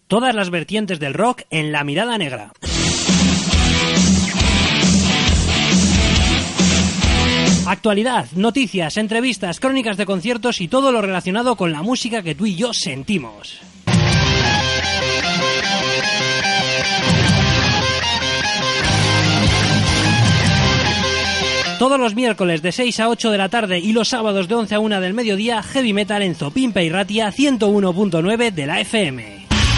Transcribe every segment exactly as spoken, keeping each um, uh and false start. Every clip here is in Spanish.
Todas las vertientes del rock en La Mirada Negra. Actualidad, noticias, entrevistas, crónicas de conciertos y todo lo relacionado con la música que tú y yo sentimos. Todos los miércoles de seis a ocho de la tarde y los sábados de once a una del mediodía, Heavy Metal en Zopimpa y Ratia ciento uno punto nueve de la F M.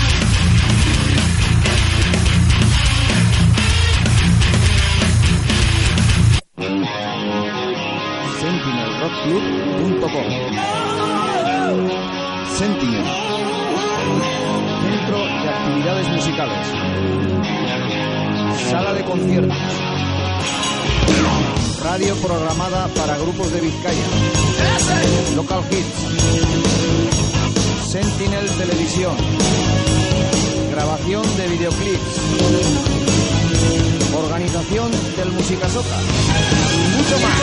sentinel rock club punto com. Sentinel, centro de actividades musicales, sala de conciertos, radio programada para grupos de Vizcaya, local hits, Sentinel Televisión, grabación de videoclips, organización del Musicasoca y mucho más.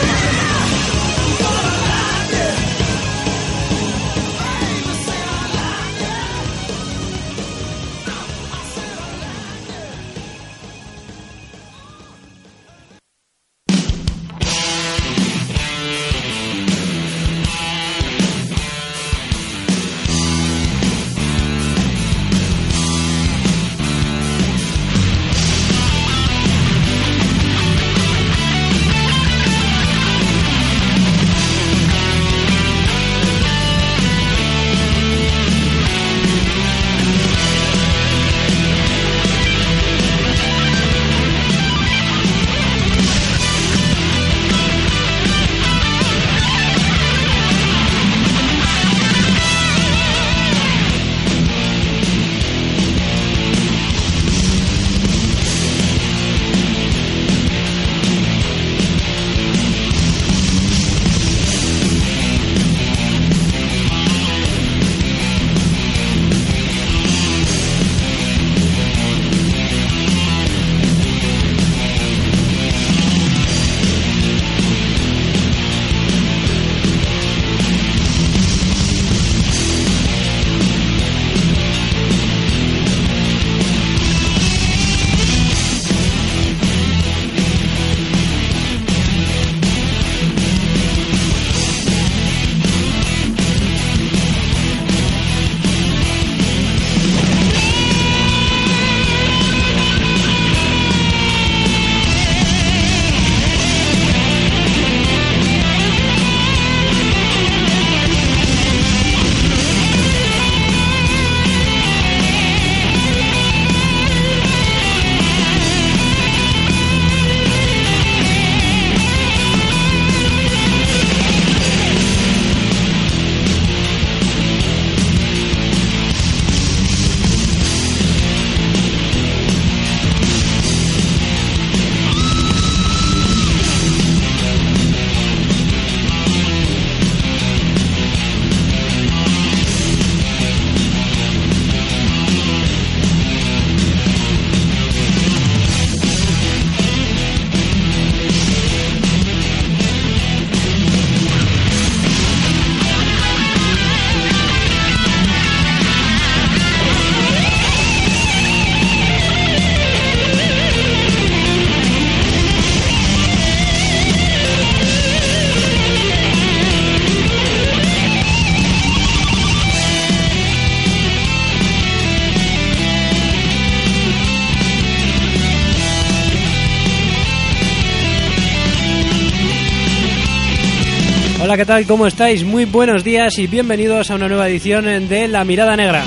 Hola, ¿qué tal? ¿Cómo estáis? Muy buenos días y bienvenidos a una nueva edición de La Mirada Negra.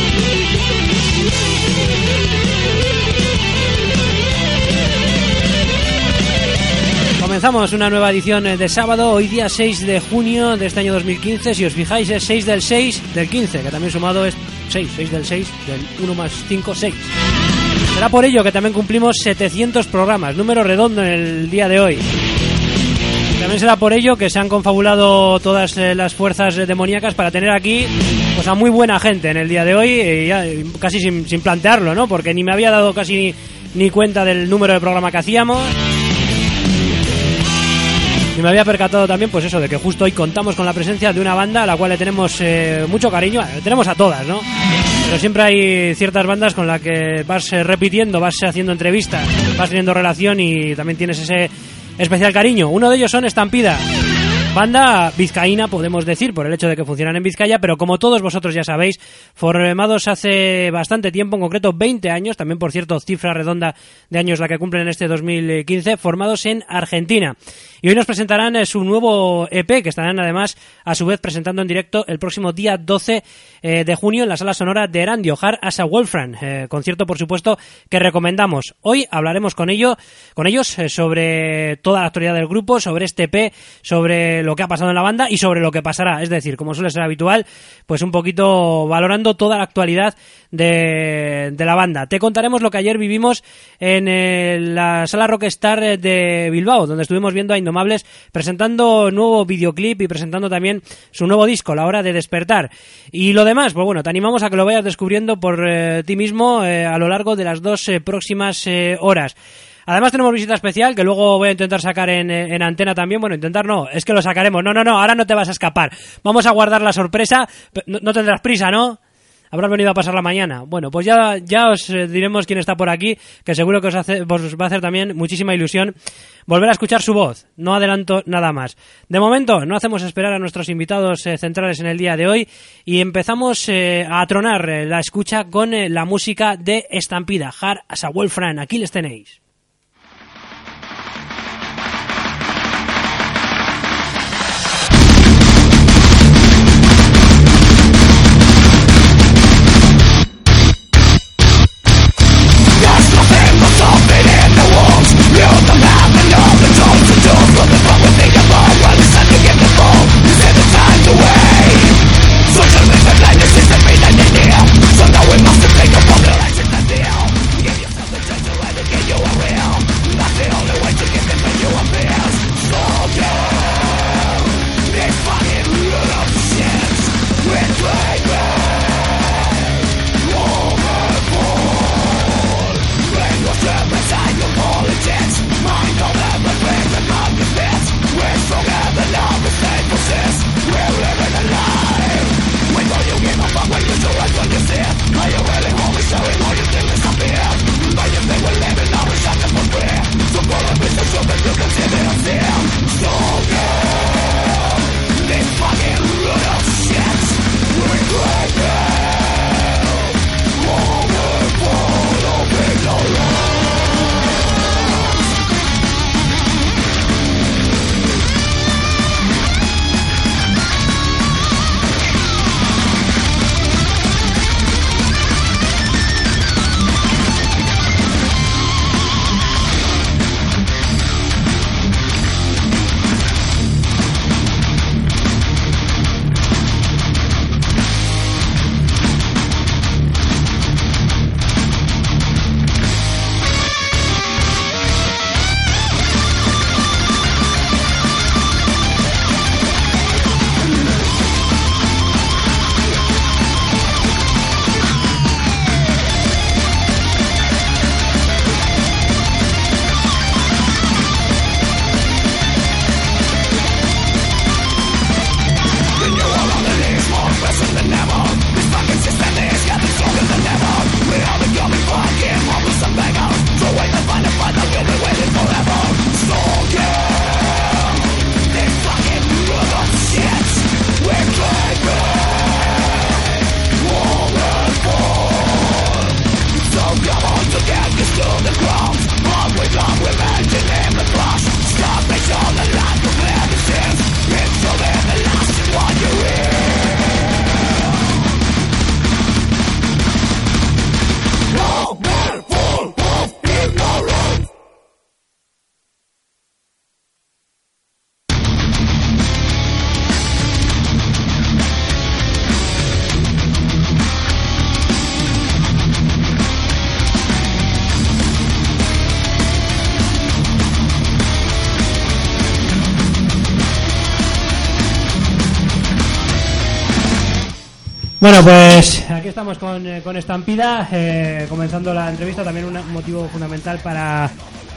Comenzamos una nueva edición de sábado, hoy día seis de junio de este año dos mil quince. Si os fijáis es seis del seis del quince, que también sumado es seis, seis del seis del uno más cinco, seis. Será por ello que también cumplimos setecientos programas, número redondo en el día de hoy. También será por ello que se han confabulado todas eh, las fuerzas demoníacas para tener aquí pues, a muy buena gente en el día de hoy, y ya, casi sin, sin plantearlo, ¿no? Porque ni me había dado casi ni, ni cuenta del número de programa que hacíamos. Y me había percatado también, pues eso, de que justo hoy contamos con la presencia de una banda a la cual le tenemos eh, mucho cariño. Le tenemos a todas, ¿no? Pero siempre hay ciertas bandas con las que vas eh, repitiendo, vas haciendo entrevistas, vas teniendo relación y también tienes ese especial cariño. Uno de ellos son Estampida. Banda vizcaína, podemos decir, por el hecho de que funcionan en Vizcaya, pero como todos vosotros ya sabéis, formados hace bastante tiempo, en concreto veinte años, también por cierto cifra redonda de años la que cumplen en este dos mil quince, formados en Argentina. Y hoy nos presentarán su nuevo E P, que estarán además a su vez presentando en directo el próximo día doce de junio en la Sala Sonora de Erandio, Hard as a Wolfram, eh, concierto por supuesto que recomendamos. Hoy hablaremos con ello, con ellos eh, sobre toda la actualidad del grupo, sobre este E P, sobre lo que ha pasado en la banda y sobre lo que pasará, es decir, como suele ser habitual, pues un poquito valorando toda la actualidad de, de la banda. Te contaremos lo que ayer vivimos en eh, la Sala Rockstar de Bilbao, donde estuvimos viendo a Indomables presentando nuevo videoclip y presentando también su nuevo disco, La Hora de Despertar. Y lo demás, pues bueno, te animamos a que lo vayas descubriendo por eh, ti mismo eh, a lo largo de las dos eh, próximas eh, horas. Además tenemos visita especial que luego voy a intentar sacar en, en antena también. Bueno, intentar no, es que lo sacaremos. No, no, no, ahora no te vas a escapar. Vamos a guardar la sorpresa. No, no tendrás prisa, ¿no? Habrás venido a pasar la mañana. Bueno, pues ya, ya os diremos quién está por aquí, que seguro que os, hace, os va a hacer también muchísima ilusión volver a escuchar su voz. No adelanto nada más. De momento, no hacemos esperar a nuestros invitados eh, centrales en el día de hoy y empezamos eh, a tronar eh, la escucha con eh, la música de Estampida, Hard as a Wolfram. Aquí les tenéis. Bueno, pues aquí estamos con, eh, con Estampida, eh, comenzando la entrevista. También un motivo fundamental para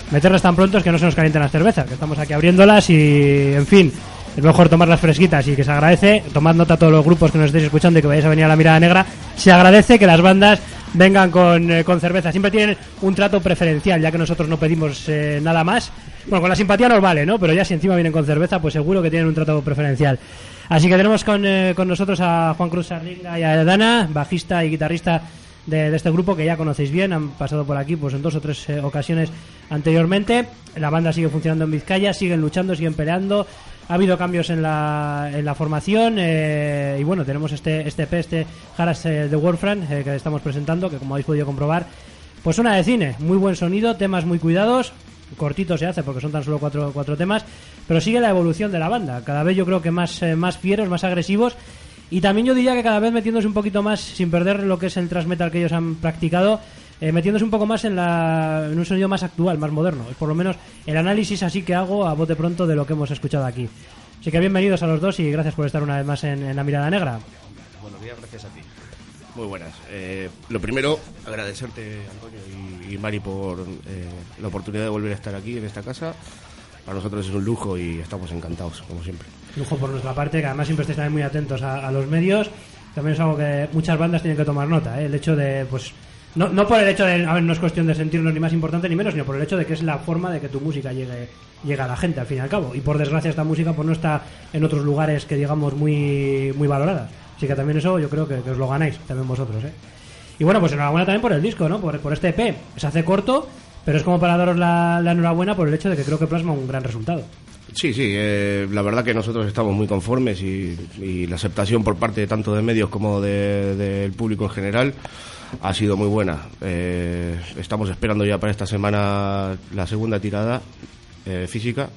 meterlas tan pronto es que no se nos calienten las cervezas, que estamos aquí abriéndolas y, en fin, es mejor tomarlas fresquitas y que se agradece. Tomad nota a todos los grupos que nos estéis escuchando y que vayáis a venir a la Mirada Negra. Se agradece que las bandas vengan con, eh, con cerveza. Siempre tienen un trato preferencial, ya que nosotros no pedimos eh, nada más. Bueno, con la simpatía nos vale, ¿no? Pero ya si encima vienen con cerveza, pues seguro que tienen un trato preferencial. Así que tenemos con, eh, con nosotros a Juan Cruz Sarlinga y a Dana, bajista y guitarrista de, de este grupo, que ya conocéis bien, han pasado por aquí pues en dos o tres eh, ocasiones anteriormente. La banda sigue funcionando en Vizcaya, siguen luchando, siguen peleando. Ha habido cambios en la, en la formación eh, y bueno, tenemos este este E P, este Haras eh, de Warframe eh, que estamos presentando, que como habéis podido comprobar, pues suena de cine, muy buen sonido, temas muy cuidados, cortito se hace porque son tan solo cuatro, cuatro temas, pero sigue la evolución de la banda, cada vez yo creo que más, eh, más fieros, más agresivos, y también yo diría que cada vez metiéndose un poquito más, sin perder lo que es el thrash metal que ellos han practicado, Eh, metiéndose un poco más en, la, en un sonido más actual, más moderno. Es por lo menos el análisis así que hago a bote pronto de lo que hemos escuchado aquí. Así que bienvenidos a los dos y gracias por estar una vez más en, en la Mirada Negra. Buenos días, gracias a ti. Muy buenas. Eh, lo primero, agradecerte, Antonio y, y Mari, por eh, la oportunidad de volver a estar aquí en esta casa. Para nosotros es un lujo y estamos encantados, como siempre. Lujo por nuestra parte, que además siempre estáis también muy atentos a, a los medios. También es algo que muchas bandas tienen que tomar nota, ¿eh? El hecho de, pues... No, no por el hecho de, a ver, no es cuestión de sentirnos ni más importante ni menos, sino por el hecho de que es la forma de que tu música llegue, llegue a la gente, al fin y al cabo. Y por desgracia esta música pues no está en otros lugares que digamos muy muy valoradas. Así que también eso yo creo que, que os lo ganáis, también vosotros, ¿eh? Y bueno, pues enhorabuena también por el disco, ¿no? Por, por este E P. Se hace corto, pero es como para daros la, la enhorabuena por el hecho de que creo que plasma un gran resultado. Sí, sí, eh, la verdad que nosotros estamos muy conformes y, y la aceptación por parte tanto de medios como de, del público en general ha sido muy buena. Eh, estamos esperando ya para esta semana la segunda tirada eh, física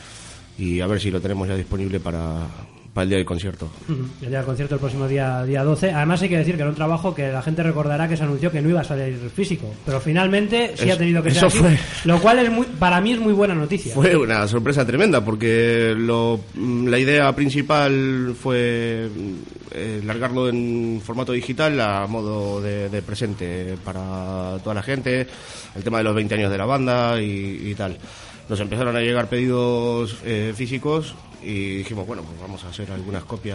y a ver si lo tenemos ya disponible para, para el día del concierto. Uh-huh. El día del concierto el próximo día día doce. Además hay que decir que era un trabajo que la gente recordará que se anunció que no iba a salir físico, pero finalmente sí es, ha tenido que ser así, fue... lo cual es muy, para mí es muy buena noticia. Fue una sorpresa tremenda porque lo, la idea principal fue eh, largarlo en formato digital a modo de, de presente para toda la gente, el tema de los veinte años de la banda y, y tal. Nos empezaron a llegar pedidos eh, físicos y dijimos, bueno, pues vamos a hacer algunas copias,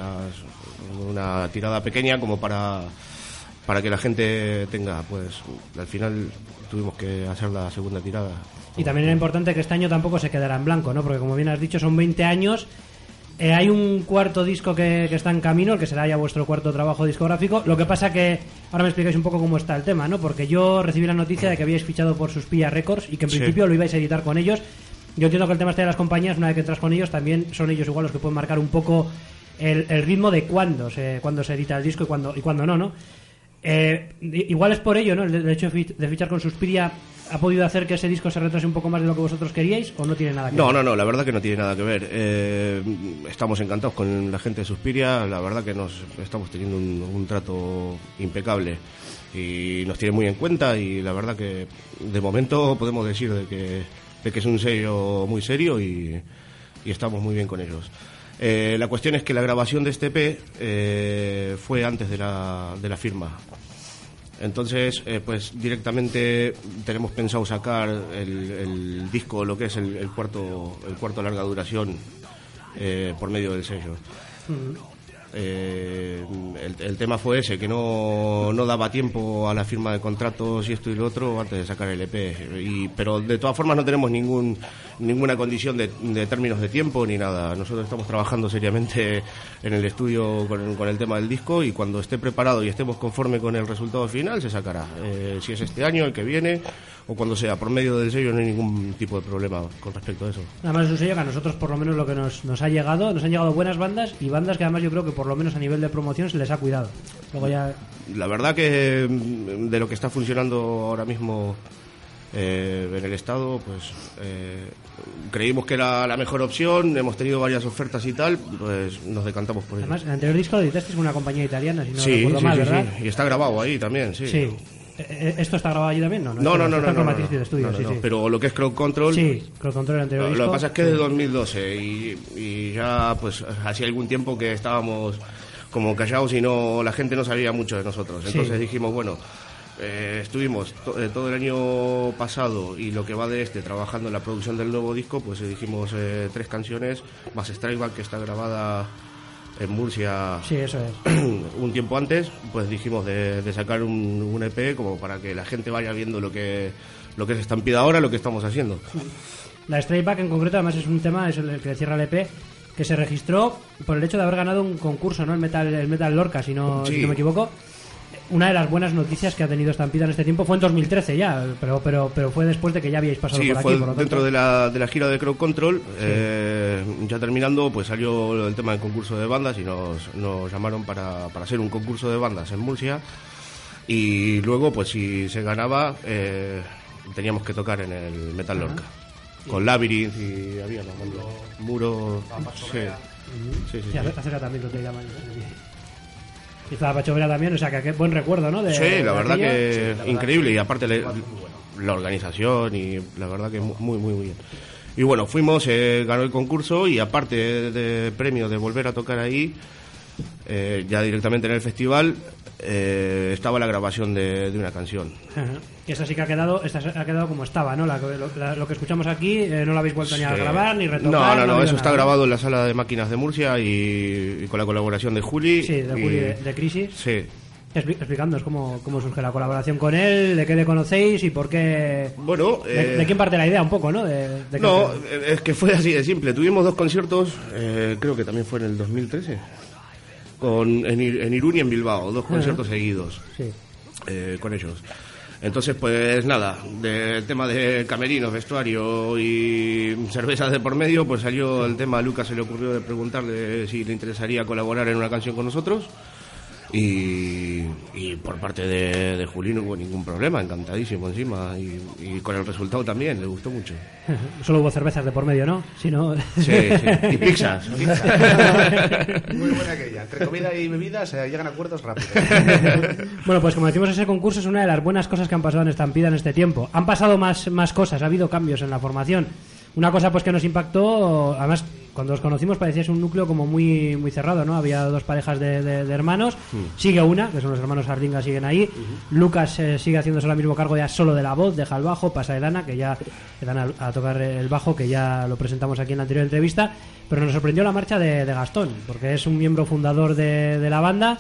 una tirada pequeña como para para que la gente tenga, pues al final tuvimos que hacer la segunda tirada. Y también era importante que este año tampoco se quedara en blanco, ¿no? Porque como bien has dicho, son veinte años. Eh, hay un cuarto disco que, que está en camino, el que será ya vuestro cuarto trabajo discográfico. Lo que pasa que ahora me explicáis un poco cómo está el tema, ¿no? Porque yo recibí la noticia de que habíais fichado por Suspiria Records y que en sí. principio lo ibais a editar con ellos. Yo entiendo que el tema este de las compañías, una vez que entras con ellos, también son ellos igual los que pueden marcar un poco el, el ritmo de cuándo se, cuándo se edita el disco y cuándo, y cuándo no, ¿no? Eh, igual es por ello, ¿no? El hecho de fichar con Suspiria ha podido hacer que ese disco se retrase un poco más de lo que vosotros queríais, ¿o no tiene nada que no, ver? No, no, no, la verdad que no tiene nada que ver. Eh, estamos encantados con la gente de Suspiria, la verdad que nos estamos teniendo un, un trato impecable y nos tiene muy en cuenta y la verdad que de momento podemos decir de que, de que es un sello muy serio y, y estamos muy bien con ellos. Eh, la cuestión es que la grabación de este E P eh, fue antes de la, de la firma. Entonces, eh, pues directamente tenemos pensado sacar el, el disco, lo que es el, el cuarto el cuarto larga duración, eh, por medio del sello. Uh-huh. Eh, el, el tema fue ese, que no, no daba tiempo a la firma de contratos y esto y lo otro antes de sacar el E P. Y, pero de todas formas no tenemos ningún ninguna condición de, de términos de tiempo ni nada. Nosotros estamos trabajando seriamente en el estudio con, con el tema del disco y cuando esté preparado y estemos conforme con el resultado final se sacará. Eh, si es este año, el que viene o cuando sea, por medio del sello no hay ningún tipo de problema con respecto a eso. Además es un sello que a nosotros por lo menos lo que nos, nos ha llegado, nos han llegado buenas bandas y bandas que además yo creo que por lo menos a nivel de promoción se les ha cuidado. Luego ya... La verdad que de lo que está funcionando ahora mismo eh, en el estado, pues eh, creímos que era la mejor opción, hemos tenido varias ofertas y tal, pues nos decantamos por ello. Además, el anterior disco lo editaste con una compañía italiana, si no sí, recuerdo sí, mal, sí, ¿verdad? Sí, y está grabado ahí también, sí. Sí. ¿Esto está grabado allí también? No, no, no, no, no, está no, no, no, no, estudio, no, sí, no, sí. Pero lo que es Crowd Control, sí, Crowd Control el anterior lo, disco, lo que pasa es que es sí. de dos mil doce y, y ya pues hacía algún tiempo que estábamos como callados y no la gente no sabía mucho de nosotros, entonces sí. dijimos bueno, eh, estuvimos to- eh, todo el año pasado y lo que va de este trabajando en la producción del nuevo disco, pues eh, dijimos eh, tres canciones, más Strikeback, que está grabada en Murcia. Sí, eso es. Un tiempo antes, pues dijimos de, de sacar un, un E P como para que la gente vaya viendo lo que, lo que es Estampida ahora, lo que estamos haciendo. La Strikeback en concreto además es un tema, es el que cierra el E P, que se registró por el hecho de haber ganado un concurso, ¿no? El Metal, el Metal Lorca, si no, Sí. si no me equivoco. Una de las buenas noticias que ha tenido Estampida en este tiempo fue en dos mil trece ya, pero pero pero fue después de que ya habíais pasado Sí, por aquí. fue Por lo tanto, dentro de la, de la gira de Crowd Control. eh, ya terminando, pues salió el tema del concurso de bandas y nos, nos llamaron para, para hacer un concurso de bandas en Murcia. Y luego, pues si se ganaba, eh, teníamos que tocar en el Metal Lorca. Con Labyrinth y había ¿no? Muro. Sí, sí, sí. Sí, sí. acerca también lo te llaman. Y estaba Pachovera también, o sea que qué buen recuerdo, ¿no? De, Sí, de la verdad aquella. que Sí, la verdad increíble que y aparte le- la organización y la verdad que muy, muy, muy bien. Y bueno, fuimos, eh, ganó el concurso y aparte de, de premio de volver a tocar ahí, eh, ya directamente en el festival, eh, estaba la grabación de, de una canción. Ajá. Y esta sí que ha quedado, esta ha quedado como estaba, ¿no? La, lo, la- lo que escuchamos aquí eh, no lo habéis vuelto ni a Sí. grabar ni retocar. No, no, ha no, habido eso está nada, ¿no? grabado en la sala de máquinas de Murcia y, y con la colaboración de Juli. Sí, de y- Juli de, de Crisis. Sí. Expli- Explicándonos cómo, cómo surge la colaboración con él, de qué le conocéis y por qué. Bueno, De, eh, de quién parte la idea un poco, ¿no? De, de que- No, eh, es que fue así de simple. Tuvimos dos conciertos, eh, creo que también fue en el dos mil trece, con, en, Ir- en Irún y en Bilbao, dos conciertos seguidos Sí. eh, con ellos. Entonces, pues nada, del tema de camerinos, vestuario y cervezas de por medio, pues salió el tema, a Lucas se le ocurrió de preguntarle si le interesaría colaborar en una canción con nosotros. Y, y por parte de, de Juli no hubo ningún problema, encantadísimo encima. Y, y con el resultado también, le gustó mucho. Solo hubo cervezas de por medio, ¿no? Si no. Sí, sí. Y pizzas. Muy buena aquella. Entre comida y bebidas se llegan a acuerdos rápido. Bueno, pues como decimos, ese concurso es una de las buenas cosas que han pasado en Estampida en este tiempo. Han pasado más, más cosas, ha habido cambios en la formación. Una cosa pues que nos impactó, además cuando os conocimos parecíais un núcleo como muy muy cerrado, ¿no? Había dos parejas de, de- de hermanos, sigue una, que son los hermanos Ardinga, siguen ahí. Lucas eh, sigue haciéndose el mismo cargo ya solo de la voz, deja el bajo, pasa Elana, que ya le dan a, a tocar el bajo, que ya lo presentamos aquí en la anterior entrevista. Pero nos sorprendió la marcha de, de Gastón, porque es un miembro fundador de, de la banda.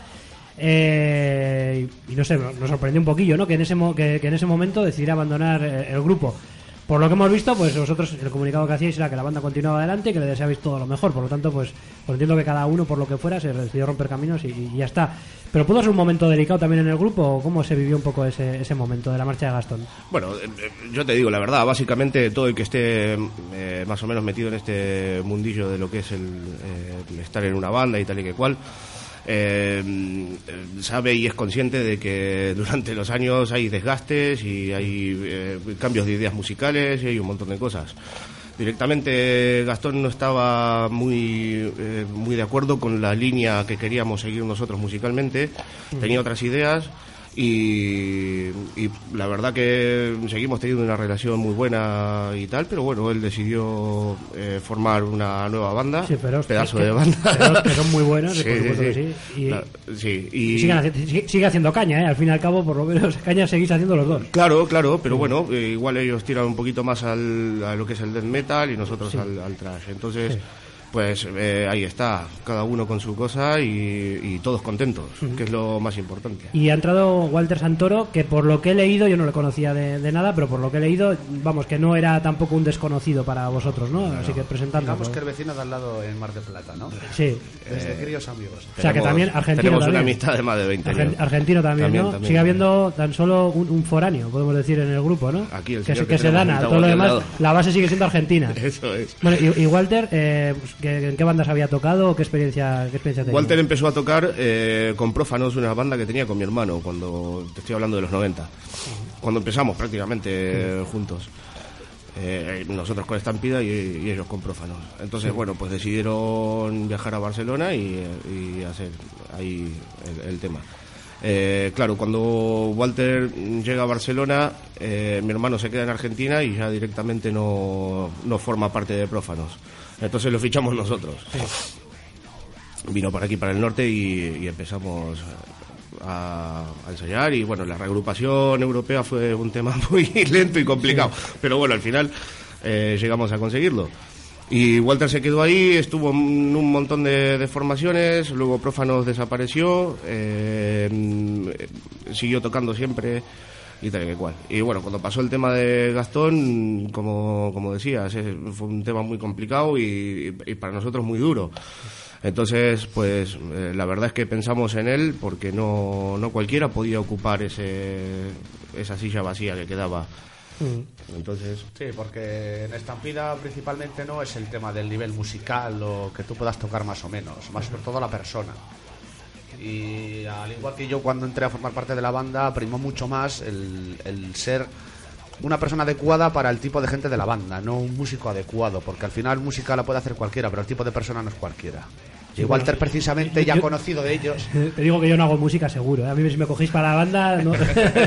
Eh, y no sé, nos sorprendió un poquillo, ¿no? Que en ese mo- que, que en ese momento decidiera abandonar eh, el grupo. Por lo que hemos visto, pues vosotros el comunicado que hacíais era que la banda continuaba adelante y que le deseabais todo lo mejor. Por lo tanto, pues, pues entiendo que cada uno, por lo que fuera, se decidió romper caminos y, y ya está. Pero ¿pudo ser un momento delicado también en el grupo o cómo se vivió un poco ese, ese momento de la marcha de Gastón? Bueno, eh, eh, yo te digo la verdad, básicamente todo el que esté eh, más o menos metido en este mundillo de lo que es el, eh, el estar en una banda y tal y que cual, eh, sabe y es consciente de que durante los años hay desgastes y hay eh, cambios de ideas musicales y hay un montón de cosas. Directamente Gastón no estaba muy eh, muy de acuerdo con la línea que queríamos seguir nosotros musicalmente, tenía otras ideas y, y la verdad que seguimos teniendo una relación muy buena y tal, pero bueno, él decidió eh, formar una nueva banda, Sí, pero pedazo que- de banda. pero que son muy buenos, Sí, por supuesto sí, que sí. sí. Y, La- sí, y- y siguen haci- sigue, sigue haciendo caña, ¿eh? Al fin y al cabo, por lo menos caña seguís haciendo los dos. Claro, claro, pero bueno, eh, igual ellos tiran un poquito más al, a lo que es el death metal y nosotros Sí. al, al thrash. Entonces, Sí. pues eh, ahí está, cada uno con su cosa y, y todos contentos, que es lo más importante. Y ha entrado Walter Santoro, que por lo que he leído, yo no le conocía de, de nada, pero por lo que he leído, vamos, que no era tampoco un desconocido para vosotros, ¿no? Así que presentando. Digamos que el vecino de al lado en Mar de Plata, ¿no? Sí. Desde queridos amigos. O sea, que Tenemos- también argentino Tenemos una también. amistad de más de veinte Argen- años. argentino también, También, ¿no? también, Sigue también. habiendo tan solo un, un foráneo, podemos decir, en el grupo, ¿no? Aquí el que señor se, que que se tenemos dana, sentado todo lo aquí al demás, lado. la base sigue siendo argentina. Eso es. Bueno, y, y Walter, eh, pues, ¿qué- ¿en qué bandas había tocado? ¿Qué experiencia, qué experiencia tenía? Walter empezó a tocar eh, con Prófanos, una banda que tenía con mi hermano, cuando te estoy hablando de los noventa. Cuando empezamos prácticamente eh, juntos. Eh, nosotros con Estampida y, y ellos con Prófanos. Entonces, bueno, pues decidieron viajar a Barcelona y, y hacer ahí el, el tema. Eh, claro, cuando Walter llega a Barcelona, eh, mi hermano se queda en Argentina y ya directamente no, no forma parte de Prófanos. Entonces lo fichamos nosotros. Vino para aquí, para el norte, y, y empezamos a, a ensayar y bueno, la reagrupación europea fue un tema muy lento y complicado, sí. Pero bueno, al final eh, llegamos a conseguirlo. Y Walter se quedó ahí, estuvo en un montón de, de formaciones, luego Prófanos desapareció, eh, siguió tocando siempre y tal y cual. Y bueno, cuando pasó el tema de Gastón, como, como decías, fue un tema muy complicado y, y para nosotros muy duro. Entonces, pues eh, la verdad es que pensamos en él porque no, no cualquiera podía ocupar ese, esa silla vacía que quedaba. Entonces sí, porque en Estampida principalmente no es el tema del nivel musical o que tú puedas tocar más o menos, más sobre todo la persona. Y al igual que yo cuando entré a formar parte de la banda, primó mucho más el, el ser una persona adecuada para el tipo de gente de la banda, no un músico adecuado, porque al final música la puede hacer cualquiera, pero el tipo de persona no es cualquiera. Y Walter precisamente ya ha conocido de ellos. Te digo que yo no hago música seguro, ¿eh? A mí si me cogéis para la banda no.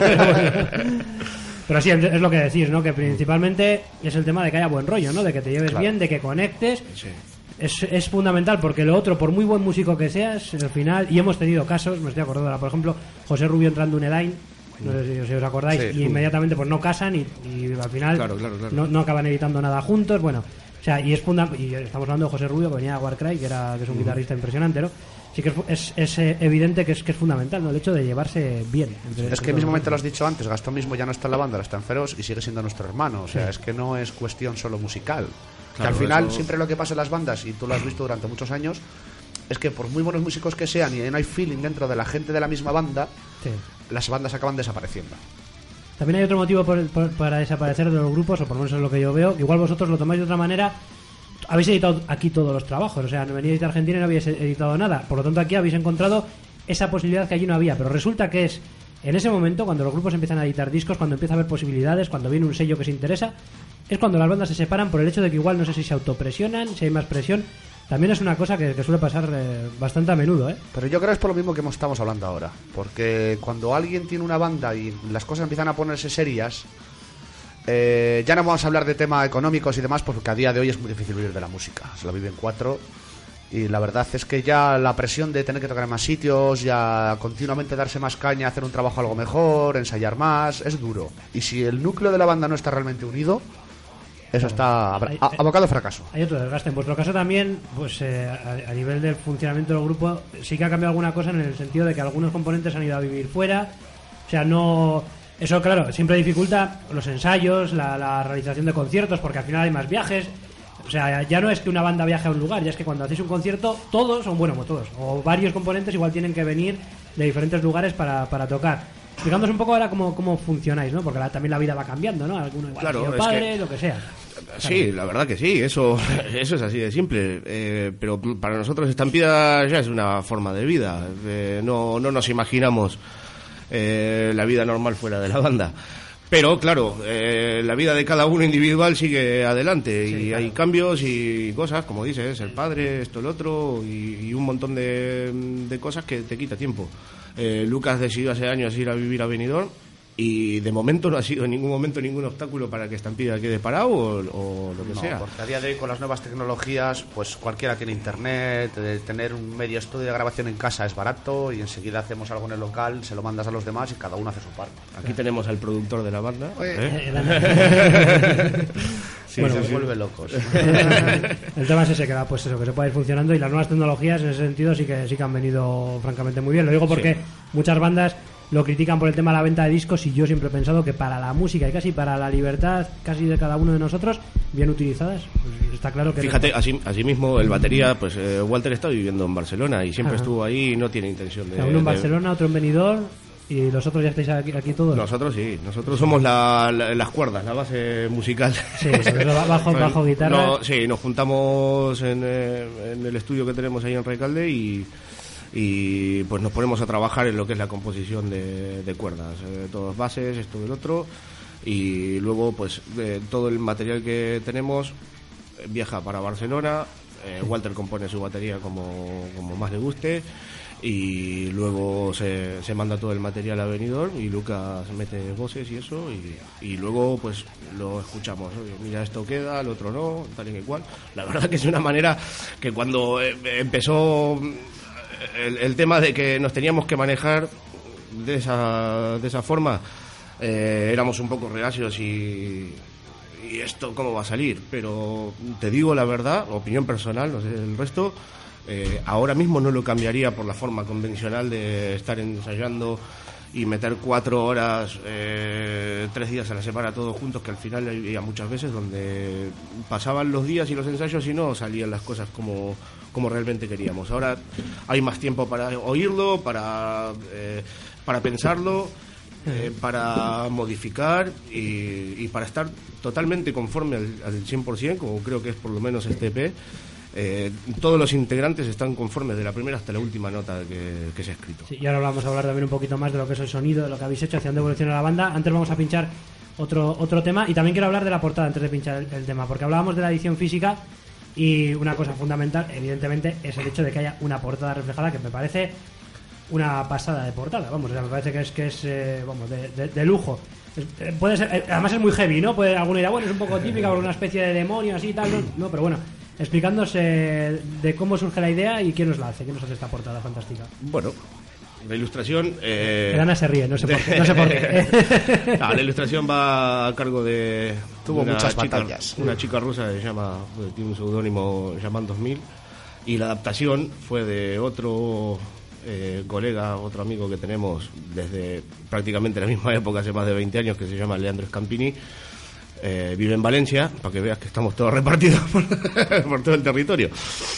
Pero sí, es lo que decís, ¿no? Que principalmente es el tema de que haya buen rollo, ¿no? De que te lleves claro. bien, de que conectes. Sí. Es, es fundamental, porque lo otro, por muy buen músico que seas, al final, y hemos tenido casos, me estoy acordando ahora, por ejemplo, José Rubio entrando en Edain, no sé si os acordáis, sí. y inmediatamente pues no casan y, y al final claro, claro, claro. No, no acaban editando nada juntos, bueno, o sea, y es fundamental, y estamos hablando de José Rubio, que venía de Warcry, que, era, que es un uh-huh. guitarrista impresionante, ¿no? Sí que es, es, es evidente que es, que es fundamental, ¿no? El hecho de llevarse bien. Entre, es que mismamente lo has dicho antes, Gastón mismo ya no está en la banda, ahora está en Feroz y sigue siendo nuestro hermano. O sea, sí. es que no es cuestión solo musical. Claro, que al final eso... siempre lo que pasa en las bandas, y tú lo has visto durante muchos años, es que por muy buenos músicos que sean y no hay feeling dentro de la gente de la misma banda, sí. las bandas acaban desapareciendo. También hay otro motivo por, por, para desaparecer de los grupos, o por lo menos es lo que yo veo, que igual vosotros lo tomáis de otra manera. Habéis editado aquí todos los trabajos, o sea, no veníais de Argentina y no habéis editado nada, por lo tanto aquí habéis encontrado esa posibilidad que allí no había, pero resulta que es en ese momento, cuando los grupos empiezan a editar discos, cuando empieza a haber posibilidades, cuando viene un sello que se interesa, es cuando las bandas se separan por el hecho de que igual no sé si se autopresionan, si hay más presión. También es una cosa que, que suele pasar eh, bastante a menudo, ¿eh? Pero yo creo que es por lo mismo que estamos hablando ahora, porque cuando alguien tiene una banda y las cosas empiezan a ponerse serias, Eh, ya no vamos a hablar de temas económicos y demás, porque a día de hoy es muy difícil vivir de la música. Se la viven cuatro y la verdad es que ya la presión de tener que tocar en más sitios, ya continuamente darse más caña, hacer un trabajo algo mejor, ensayar más, es duro. Y si el núcleo de la banda no está realmente unido, eso está ab- a- abocado a fracaso. Hay otro desgaste. En vuestro caso también, pues eh, a, a nivel del funcionamiento del grupo, sí que ha cambiado alguna cosa en el sentido de que algunos componentes han ido a vivir fuera. O sea, no... Eso, claro, siempre dificulta los ensayos, la, la realización de conciertos, porque al final hay más viajes. O sea, ya no es que una banda viaje a un lugar, ya es que cuando hacéis un concierto, todos, o bueno, todos, o varios componentes igual tienen que venir de diferentes lugares para, para tocar. Explicándonos un poco ahora cómo, cómo funcionáis, ¿no? Porque la, también la vida va cambiando, ¿no? Alguno igual claro, ha sido padre, que... lo que sea. Sí, claro. La verdad que sí, eso, eso es así de simple. Eh, pero para nosotros Estampida ya es una forma de vida. Eh, no, no nos imaginamos Eh, la vida normal fuera de la banda, pero claro, eh, la vida de cada uno individual sigue adelante sí, y claro. hay cambios y cosas, como dices, el padre, esto, el otro y, y un montón de, de cosas que te quita tiempo. eh, Lucas decidió hace años ir a vivir a Benidorm y de momento no ha sido en ningún momento ningún obstáculo para que Estampida quede parado o, o lo que no, sea. Porque a día de hoy con las nuevas tecnologías, pues cualquiera tiene internet, de tener un medio estudio de grabación en casa es barato y enseguida hacemos algo en el local, se lo mandas a los demás y cada uno hace su parte. Aquí tenemos al productor de la banda. ¿eh? Sí, bueno, se pues, vuelve locos. El tema es ese, que, pues eso, que se puede ir funcionando y las nuevas tecnologías en ese sentido sí que sí que han venido francamente muy bien. Lo digo porque sí. muchas bandas lo critican por el tema de la venta de discos y yo siempre he pensado que para la música y casi para la libertad casi de cada uno de nosotros, bien utilizadas, pues está claro que... Fíjate, así, así mismo el batería, pues eh, Walter está viviendo en Barcelona y siempre Ajá. estuvo ahí y no tiene intención de... O sea, uno en de... Barcelona, otro en Benidorm y los otros ya estáis aquí, aquí todos. Nosotros sí, nosotros somos la, la, las cuerdas, la base musical. Sí, bajo, bajo guitarra. No, sí, nos juntamos en, eh, en el estudio que tenemos ahí en Recalde y... y pues nos ponemos a trabajar en lo que es la composición de, de cuerdas, eh, todas bases, esto del otro, y luego pues eh, todo el material que tenemos viaja para Barcelona. eh, Walter compone su batería como, como más le guste y luego se, se manda todo el material a Benidorm y Lucas mete voces y eso y, y luego pues lo escuchamos. Oye, mira, esto queda, el otro no, tal y que cual. La verdad que es una manera que cuando eh, empezó El, el tema de que nos teníamos que manejar de esa, de esa forma, eh, éramos un poco reacios y, y esto cómo va a salir, pero te digo la verdad, opinión personal, no sé el resto, eh, ahora mismo no lo cambiaría por la forma convencional de estar ensayando y meter cuatro horas, eh, tres días a la semana todos juntos, que al final había muchas veces donde pasaban los días y los ensayos y no salían las cosas como, como realmente queríamos. Ahora hay más tiempo para oírlo, para, eh, para pensarlo, eh, para modificar y, y para estar totalmente conforme al, al cien por ciento, como creo que es por lo menos este E P. Eh, todos los integrantes están conformes de la primera hasta la última nota que, que se ha escrito. Sí, y ahora vamos a hablar también un poquito más de lo que es el sonido, de lo que habéis hecho, hacia dónde evoluciona la banda. Antes vamos a pinchar otro otro tema y también quiero hablar de la portada antes de pinchar el, el tema, porque hablábamos de la edición física y una cosa fundamental, evidentemente, es el hecho de que haya una portada reflejada, que me parece una pasada de portada, vamos, o sea, me parece que es que es eh, vamos, de, de, de lujo. Es, puede ser, eh, además es muy heavy, ¿no? Puede alguno dirá, bueno, es un poco típica, una especie de demonio así y tal, no, no, pero bueno, explicándose de cómo surge la idea y quién nos la hace, quién nos hace esta portada fantástica. Bueno, la ilustración... Eh, Elana se ríe, no sé por qué. No sé por qué. No, la ilustración va a cargo de... Tuvo una muchas chica, batallas. Una chica rusa que se llama, tiene un seudónimo Yaman dos mil, y la adaptación fue de otro eh, colega, otro amigo que tenemos desde prácticamente la misma época, hace más de veinte años, que se llama Leandro Scampini. Eh, vive en Valencia, para que veas que estamos todos repartidos por, por todo el territorio.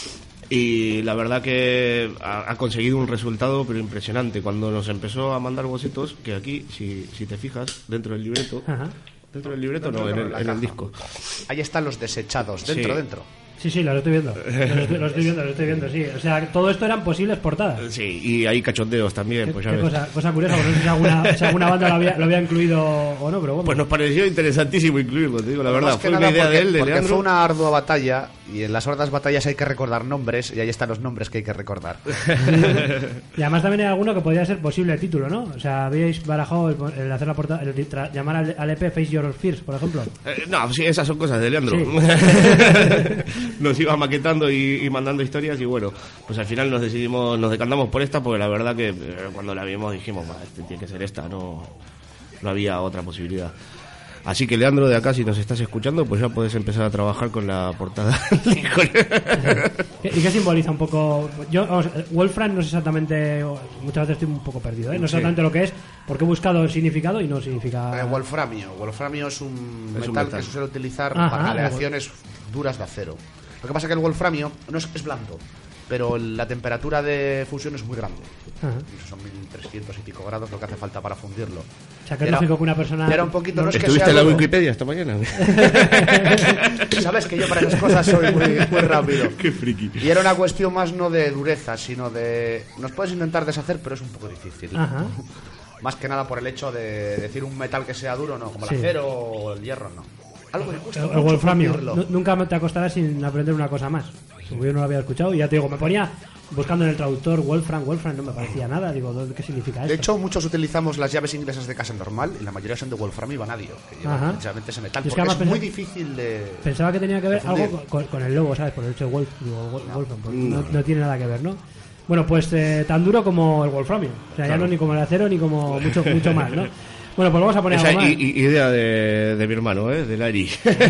Y la verdad que ha, ha conseguido un resultado pero impresionante. Cuando nos empezó a mandar bocetos, que aquí, si, si te fijas, dentro del libreto, Ajá. dentro del libreto no, en el, en el disco. Ahí están los desechados, dentro, Sí. dentro. Sí, sí, lo estoy viendo. Lo estoy, lo estoy viendo, lo estoy viendo, sí. O sea, todo esto eran posibles portadas. Sí, y hay cachondeos también, pues ya Qué ves. cosa, cosa curiosa, porque no sé si alguna, si alguna banda lo había, lo había incluido o no, pero bueno. Pues nos pareció interesantísimo incluirlo, te digo la verdad. Más que Fue una nada idea porque, de él, de porque Leandro. fue una ardua batalla y en las hordas batallas hay que recordar nombres y ahí están los nombres que hay que recordar. Y además también hay alguno que podría ser posible título, ¿no? O sea, habíais barajado el, el hacer la portada, el tra- llamar al, al E P Face Your Fears, por ejemplo. Eh, no, sí, esas son cosas de Leandro. Sí. Nos iba maquetando y, y mandando historias y bueno, pues al final nos decidimos, nos decantamos por esta porque la verdad que eh, cuando la vimos dijimos, "Bah, este tiene que ser esta, no, no había otra posibilidad". Así que Leandro, de acá, si nos estás escuchando, pues ya puedes empezar a trabajar con la portada. ¿Y qué simboliza un poco? Yo, vamos, Wolfram no sé exactamente, muchas veces estoy un poco perdido, ¿eh? No sé Sí. exactamente lo que es, porque he buscado el significado y no significa... Eh, wolframio. Wolframio es un, Es metal, un metal. que se suele utilizar Ajá, para eh, aleaciones duras de acero. Lo que pasa es que el wolframio no es, es blando, pero la temperatura de fusión es muy grande. Ajá. Son mil trescientos y pico grados lo que hace falta para fundirlo. O sea, que es Era- lógico que una persona... Era un poquito, no es que ¿Estuviste sea en la duro. Wikipedia esta mañana? Sabes que yo para esas cosas soy muy, muy rápido. Qué friki. Y era una cuestión más no de dureza, sino de... Nos puedes intentar deshacer, pero es un poco difícil. Ajá. Más que nada por el hecho de decir un metal que sea duro, no, como Sí. el acero o el hierro, no. Algo que cuesta El, el mucho Wolframio. fundirlo. Nu- Nunca te acostarás sin aprender una cosa más. Como yo no lo había escuchado, y ya te digo, me ponía buscando en el traductor Wolfram, Wolfram, no me parecía nada. Digo, ¿qué significa esto? De hecho, muchos utilizamos las llaves inglesas de casa normal y la mayoría son de wolframio y vanadio, que llevan Ajá. precisamente ese metal, Y es que porque es, además muy pensaba- difícil de... Pensaba que tenía que ver confundir. algo con, con el logo, ¿sabes? Por el hecho de Wolf, digo, Wol- Wolfram, pues no, no tiene nada que ver, ¿no? Bueno, pues eh, tan duro como el Wolframio. O sea, ya no ni como el acero ni como mucho mucho más, ¿no? Bueno, pues vamos a poner Esa algo más. i- i- idea de, de mi hermano, ¿eh? De Lari.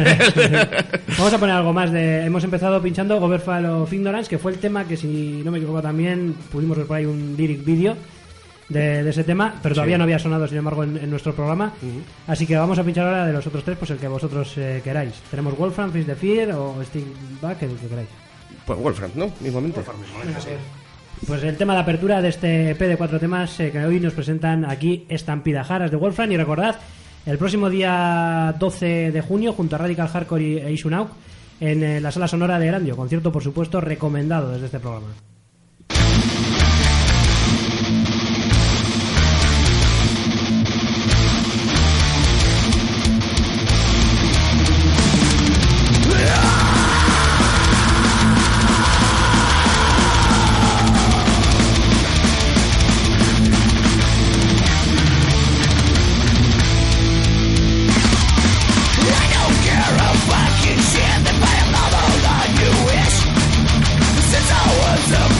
Vamos a poner algo más de... Hemos empezado pinchando Overfall of Ignorance, que fue el tema que, si no me equivoco, también pudimos ver por ahí un lyric video de, de ese tema, pero todavía Sí. no había sonado, sin embargo, en, en nuestro programa. Así que vamos a pinchar ahora de los otros tres, pues el que vosotros eh, queráis. Tenemos Wolfram, Face the Fear o Sting Back, el que queráis. Pues Wolfram, ¿no? Mismamente. Venga, pues, pues el tema de apertura de este E P de cuatro temas eh, que hoy nos presentan aquí Estampida Jaras de Wolfram. Y recordad, el próximo día doce de junio, junto a Radical Hardcore y e Isunauk, en eh, la sala sonora de Erandio, concierto por supuesto recomendado desde este programa. Since I was a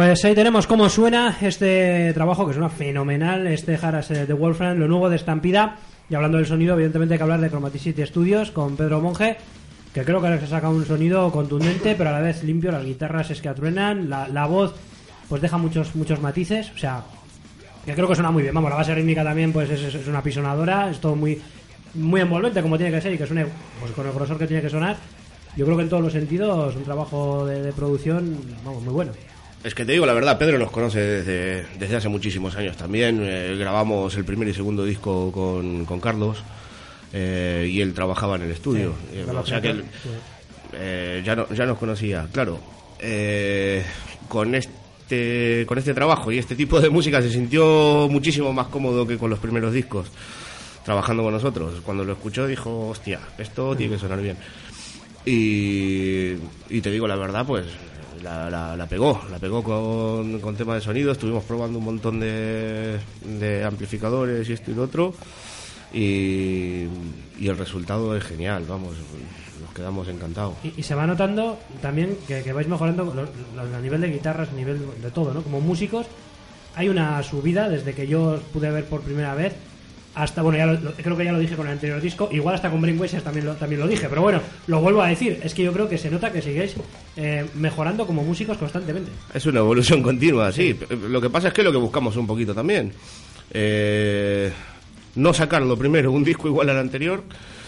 Pues ahí tenemos cómo suena este trabajo, que suena fenomenal, este Haras de Wolfram, lo nuevo de Estampida. Y hablando del sonido, evidentemente hay que hablar de Chromaticity Studios con Pedro Monge, que creo que ahora se saca un sonido contundente, pero a la vez limpio. Las guitarras es que atruenan, la, la voz pues deja muchos muchos matices, o sea, que creo que suena muy bien. Vamos, la base rítmica también pues es, es una pisonadora, es todo muy muy envolvente como tiene que ser y que suene pues con el grosor que tiene que sonar. Yo creo que en todos los sentidos un trabajo de, de producción, vamos, muy bueno. Es que te digo la verdad, Pedro nos conoce desde, desde hace muchísimos años también. Eh, grabamos el primer y segundo disco con, con Carlos eh, y él trabajaba en el estudio. Sí, eh, o sea que él, eh, ya, no, ya nos conocía. Claro, eh, con este con este trabajo y este tipo de música se sintió muchísimo más cómodo que con los primeros discos trabajando con nosotros. Cuando lo escuchó dijo, hostia, esto tiene que sonar bien. Y, y te digo la verdad, pues la, la, la pegó, la pegó con, con tema de sonido. Estuvimos probando un montón de, de amplificadores y esto y lo otro, y, y el resultado es genial, vamos, nos quedamos encantados. Y, y se va notando también que, que vais mejorando lo, lo, a nivel de guitarras, a nivel de todo, ¿no? Como músicos hay una subida desde que yo os pude ver por primera vez hasta, bueno, ya lo, lo, creo que ya lo dije con el anterior disco, igual hasta con Brainwashes también lo, también lo dije, pero bueno, lo vuelvo a decir, es que yo creo que se nota que seguís eh, mejorando como músicos constantemente. Es una evolución continua, sí. sí. Lo que pasa es que es lo que buscamos un poquito también. Eh, no sacar lo primero un disco igual al anterior,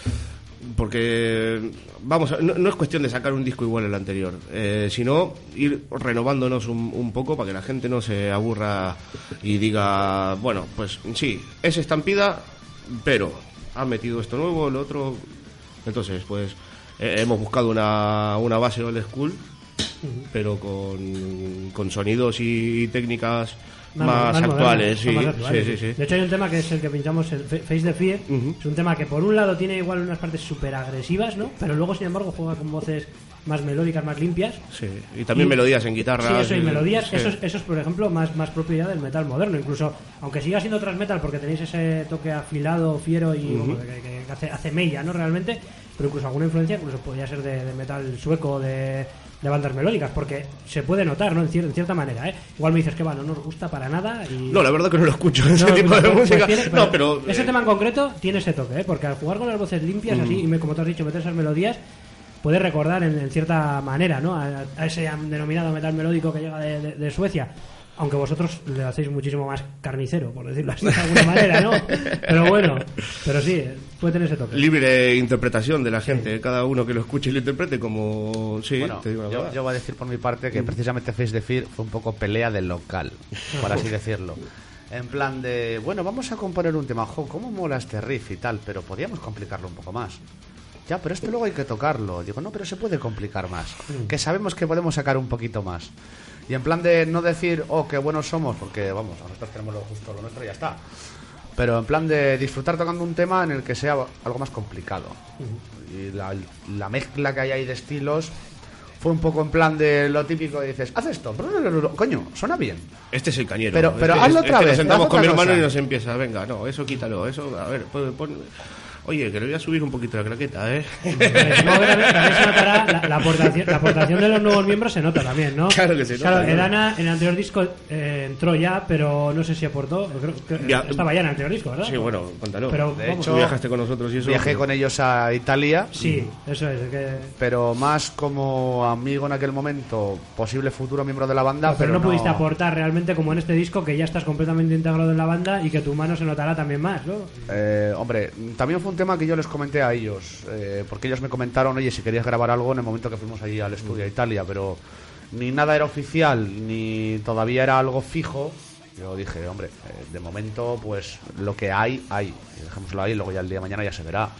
porque vamos a, no, no es cuestión de sacar un disco igual al anterior, eh, sino ir renovándonos un, un poco para que la gente no se aburra y diga, bueno, pues sí, es Estampida, pero han metido esto nuevo, lo otro. Entonces, pues eh, hemos buscado una, una base old school, uh-huh. pero con, con sonidos y técnicas más, más, más actuales, modernas, sí, más actuales, sí, sí, sí. De hecho hay un tema que es el que pinchamos, el Face the Fear, uh-huh. es un tema que por un lado tiene igual unas partes súper agresivas, ¿no? Pero luego sin embargo juega con voces más melódicas, más limpias. Sí, y también y, melodías en guitarra. Sí, eso, y, y melodías, sí. eso, es, eso es por ejemplo más, más propiedad del metal moderno, incluso aunque siga siendo thrash metal porque tenéis ese toque afilado, fiero y uh-huh. bueno, que, que hace, hace mella, ¿no? Realmente, pero incluso alguna influencia incluso podría ser de, de metal sueco, de... de bandas melódicas, porque se puede notar, ¿no? En, cier- en cierta manera, ¿eh? Igual me dices que va, no nos gusta para nada y... No, la verdad que no lo escucho, ese no, tipo pues, de pues, música. Pues tiene, pero no, pero... Ese eh... tema en concreto tiene ese toque, ¿eh? Porque al jugar con las voces limpias, mm. así, y me, como te has dicho, meter esas melodías, puedes recordar en, en cierta manera, ¿no? A, a ese denominado metal melódico que llega de, de, de Suecia. Aunque vosotros le hacéis muchísimo más carnicero, por decirlo así de alguna manera, ¿no? Pero bueno, pero sí, puede tener ese toque. Libre interpretación de la gente, sí. Cada uno que lo escuche y lo interprete como... Sí, bueno, te digo la yo, verdad. yo voy a decir por mi parte que mm. precisamente Face the Fear fue un poco pelea del local, por así decirlo. En plan de, bueno, vamos a componer un tema, jo, ¿cómo mola este riff y tal? Pero podíamos complicarlo un poco más. Ya, pero esto luego hay que tocarlo. Digo, no, pero se puede complicar más. Mm. Que sabemos que podemos sacar un poquito más. Y en plan de no decir, oh, qué buenos somos, porque vamos, nosotros tenemos lo justo, lo nuestro y ya está. Pero en plan de disfrutar tocando un tema en el que sea algo más complicado. Uh-huh. Y la, la mezcla que hay ahí de estilos fue un poco en plan de lo típico de dices, haz esto, coño, suena bien. Este es el cañero. Pero, pero este, hazlo otra este vez. Nos sentamos con mi hermano cosa. Y nos empieza, venga, no, eso quítalo, eso, a ver, pon... pon... Oye, que le voy a subir un poquito la claqueta, ¿eh? No, también se notará la, la, aportación, la aportación de los nuevos miembros, se nota también, ¿no? Claro que se nota. Claro, ¿no? Edana en el anterior disco eh, entró ya, pero no sé si aportó. Creo que ya, estaba ya en el anterior disco, ¿verdad? Sí, bueno, cuéntalo. Pero, de vamos, hecho, tú viajaste con nosotros y eso. Viajé con ellos a Italia. Sí, eso es. Que... Pero más como amigo en aquel momento, posible futuro miembro de la banda. No, pero, pero no, no pudiste aportar realmente como en este disco, que ya estás completamente integrado en la banda y que tu mano se notará también más, ¿no? Eh, hombre, también fue un tema que yo les comenté a ellos, eh, porque ellos me comentaron, oye, si querías grabar algo en el momento que fuimos allí al estudio a Italia, pero ni nada era oficial, ni todavía era algo fijo. Yo dije, hombre, eh, de momento, pues lo que hay, hay, y dejémoslo ahí, luego ya el día de mañana ya se verá.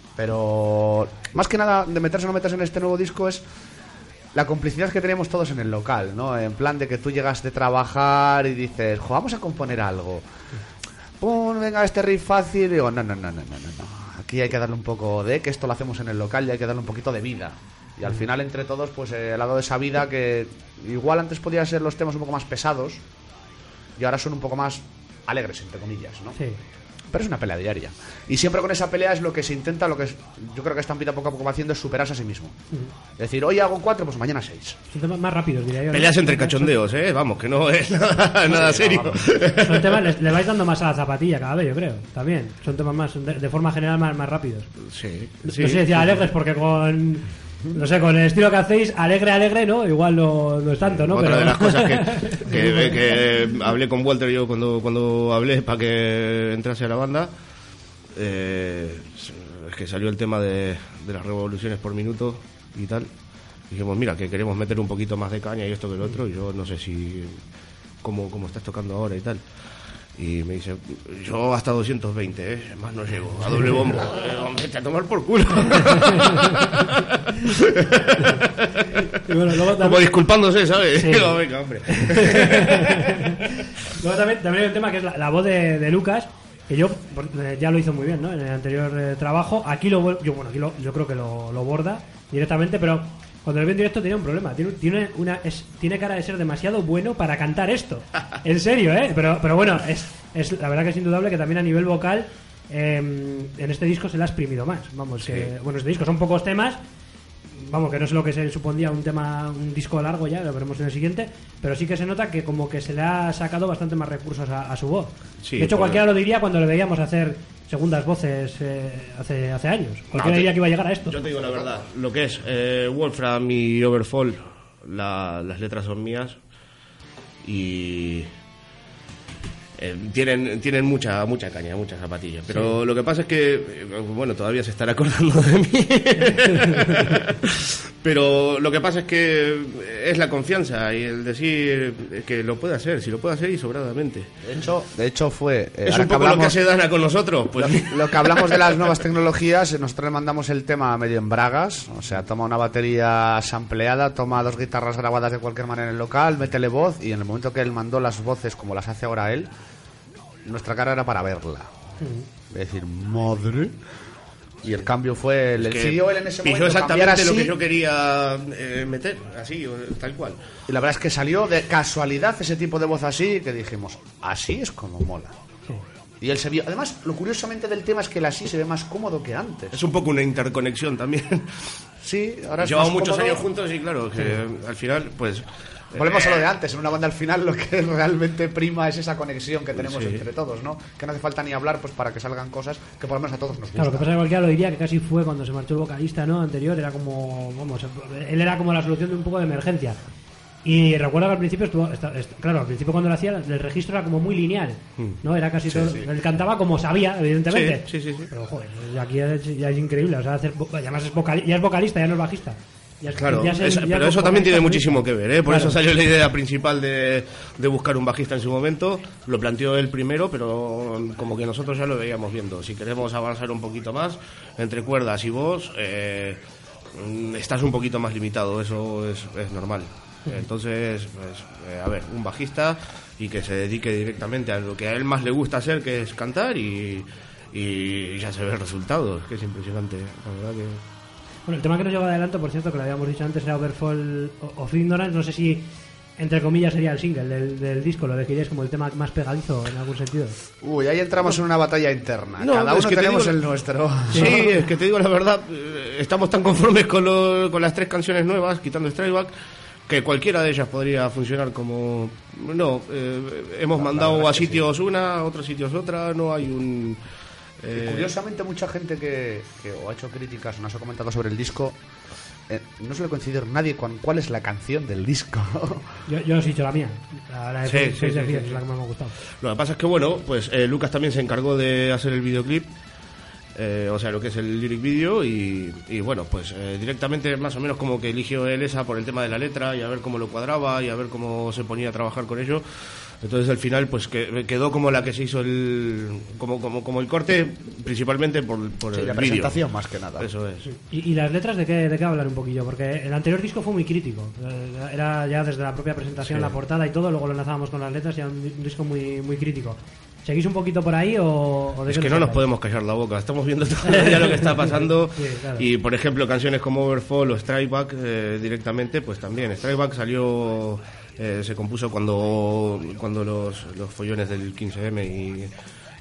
Pero más que nada de meterse o no meterse en este nuevo disco es la complicidad que tenemos todos en el local, ¿no? En plan de que tú llegas de trabajar y dices, jo, vamos a componer algo. Pum, venga, este riff fácil. Y digo, no, no, no, no, no, no. Aquí hay que darle un poco de, que esto lo hacemos en el local y hay que darle un poquito de vida. Y al final, entre todos, pues he dado esa vida que igual antes podían ser los temas un poco más pesados y ahora son un poco más alegres, entre comillas, ¿no? Sí. Pero es una pelea diaria. Y siempre con esa pelea es lo que se intenta, lo que es, yo creo que Estampida poco a poco va haciendo es superarse a sí mismo. Uh-huh. Es decir, hoy hago cuatro, pues mañana seis. Son temas más rápidos, diría yo. Peleas, ¿no?, entre cachondeos, ¿eh? Vamos, que no es nada, nada sí, serio. No, son temas, le, le vais dando más a la zapatilla cada vez, yo creo. También. Son temas más, de, de forma general, más, más rápidos. Sí. No sí, sé si decía sí. alegres, porque con... No sé, con el estilo que hacéis, alegre, alegre, ¿no? Igual no, no es tanto, ¿no? Otra Pero... de las cosas que, que, que hablé con Walter yo cuando, cuando hablé para que entrase a la banda, eh, es que salió el tema de, de las revoluciones por minuto y tal. Dijimos, mira, que queremos meter un poquito más de caña y esto que el otro, y yo no sé si cómo, cómo estás tocando ahora y tal. Y me dice, yo hasta doscientos veinte, ¿eh? Más no llego, a doble bombo. Eh, vete a tomar por culo. Y bueno, luego también... Como disculpándose, ¿sabes? Sí. Digo, venga, hombre. Luego también, también hay un tema que es la, la voz de, de Lucas, que yo eh, ya lo hizo muy bien, ¿no? En el anterior eh, trabajo. Aquí lo vuel- yo bueno, aquí lo, yo creo que lo, lo borda directamente, pero cuando lo vi en directo tenía un problema. Tiene, tiene una es, tiene cara de ser demasiado bueno para cantar esto. En serio, ¿eh? Pero, pero bueno, es, es la verdad que es indudable que también a nivel vocal eh, en este disco se le ha exprimido más. Vamos, Sí. que bueno, este disco son pocos temas. Vamos, que no es lo que se supondría un tema, un disco largo ya, lo veremos en el siguiente, pero sí que se nota que como que se le ha sacado bastante más recursos a, a su voz. Sí, de hecho, pero... cualquiera lo diría cuando le veíamos hacer segundas voces eh, hace, hace años. Cualquiera No, te, diría que iba a llegar a esto. Yo te digo la verdad, lo que es eh, Wolfram y Overfall, la, las letras son mías y eh, tienen tienen mucha mucha caña, mucha zapatilla. Pero sí. Lo que pasa es que, eh, bueno, todavía se estará acordando de mí. Pero lo que pasa es que es la confianza y el decir que lo puede hacer, si lo puede hacer y sobradamente. De hecho, de hecho fue... Eh, es un poco hablamos, lo que hace Dana con nosotros. Pues. Lo, lo que hablamos de las nuevas tecnologías, nosotros le mandamos el tema medio en bragas, o sea, toma una batería sampleada, toma dos guitarras grabadas de cualquier manera en el local, métele voz, y en el momento que él mandó las voces como las hace ahora él, nuestra cara era para verla. Uh-huh. Es decir, madre... Y el cambio fue... Le decidió él en ese momento exactamente así, lo que yo quería eh, meter, así, tal cual. Y la verdad es que salió de casualidad ese tipo de voz así, que dijimos, así es como mola. Sí. Y él se vio... Además, lo curiosamente del tema es que el así se ve más cómodo que antes. Es un poco una interconexión también. Sí, ahora es Llevamos más muchos cómodo. años juntos y claro, que sí. Al final, pues... Volvemos a lo de antes, en una banda al final lo que realmente prima es esa conexión que tenemos sí. entre todos, ¿no? Que no hace falta ni hablar pues para que salgan cosas que por lo menos a todos nos gustan. Claro, lo que pasa es que cualquiera lo diría que casi fue cuando se marchó el vocalista, ¿no? Anterior, era como, vamos, él era como la solución de un poco de emergencia. Y recuerdo que al principio estuvo, está, está, claro, al principio cuando lo hacía el registro era como muy lineal, ¿no? Era casi sí, todo, sí. Él cantaba como sabía, evidentemente. Sí, sí, sí. sí. Pero joder, aquí ya es, ya es increíble, o sea, hacer, además es vocal, ya es vocalista, ya no es bajista. Es, claro, es, es, pero eso también tiene muchísimo que ver, ¿eh? Por claro. Eso salió la idea principal de, de buscar un bajista en su momento. Lo planteó él primero, pero como que nosotros ya lo veíamos viendo. Si queremos avanzar un poquito más, entre cuerdas y voz, eh, estás un poquito más limitado, eso es, es normal. Entonces, pues, eh, a ver, un bajista y que se dedique directamente a lo que a él más le gusta hacer, que es cantar, y, y ya se ve el resultado. Es que es impresionante, la verdad que... Bueno, el tema que nos lleva adelanto, por cierto, que lo habíamos dicho antes, era Overfall of Ignorance. No sé si, entre comillas, sería el single del, del disco. ¿Lo decidiréis como el tema más pegadizo en algún sentido? Uy, ahí entramos en una batalla interna. No, Cada uno tenemos digo, el nuestro. Sí, es que te digo la verdad, estamos tan conformes con, lo, con las tres canciones nuevas, quitando Strikeback, que cualquiera de ellas podría funcionar como... No, eh, hemos no, mandado a sitios sí. una, a otros sitios otra, no hay un... Eh... Curiosamente mucha gente que, que o ha hecho críticas o nos ha comentado sobre el disco eh, no suele coincidir nadie con cuál es la canción del disco. yo, yo os he dicho la mía, la, la de sí, seis sí, de sí, diez, sí, es la que más me ha gustado. Lo que pasa es que bueno, pues eh, Lucas también se encargó de hacer el videoclip, eh, o sea, lo que es el lyric video, y, y bueno, pues eh, directamente más o menos como que eligió él esa por el tema de la letra y a ver cómo lo cuadraba y a ver cómo se ponía a trabajar con ello. Entonces al final pues que, quedó como la que se hizo el como como como el corte, principalmente por, por sí, el la presentación más que nada. Eso es. ¿Y, y las letras de qué, de qué hablar un poquillo? Porque el anterior disco fue muy crítico. Era ya desde la propia presentación, sí. La portada y todo, luego lo enlazábamos con las letras y era un disco muy muy crítico. ¿Seguís un poquito por ahí o, o de es que no nos podemos callar la boca? Estamos viendo todo el día lo que está pasando. Sí, claro. Y por ejemplo canciones como Overfall o Strikeback eh, directamente, pues también Strikeback salió... Eh, se compuso cuando cuando los, los follones del quince eme y,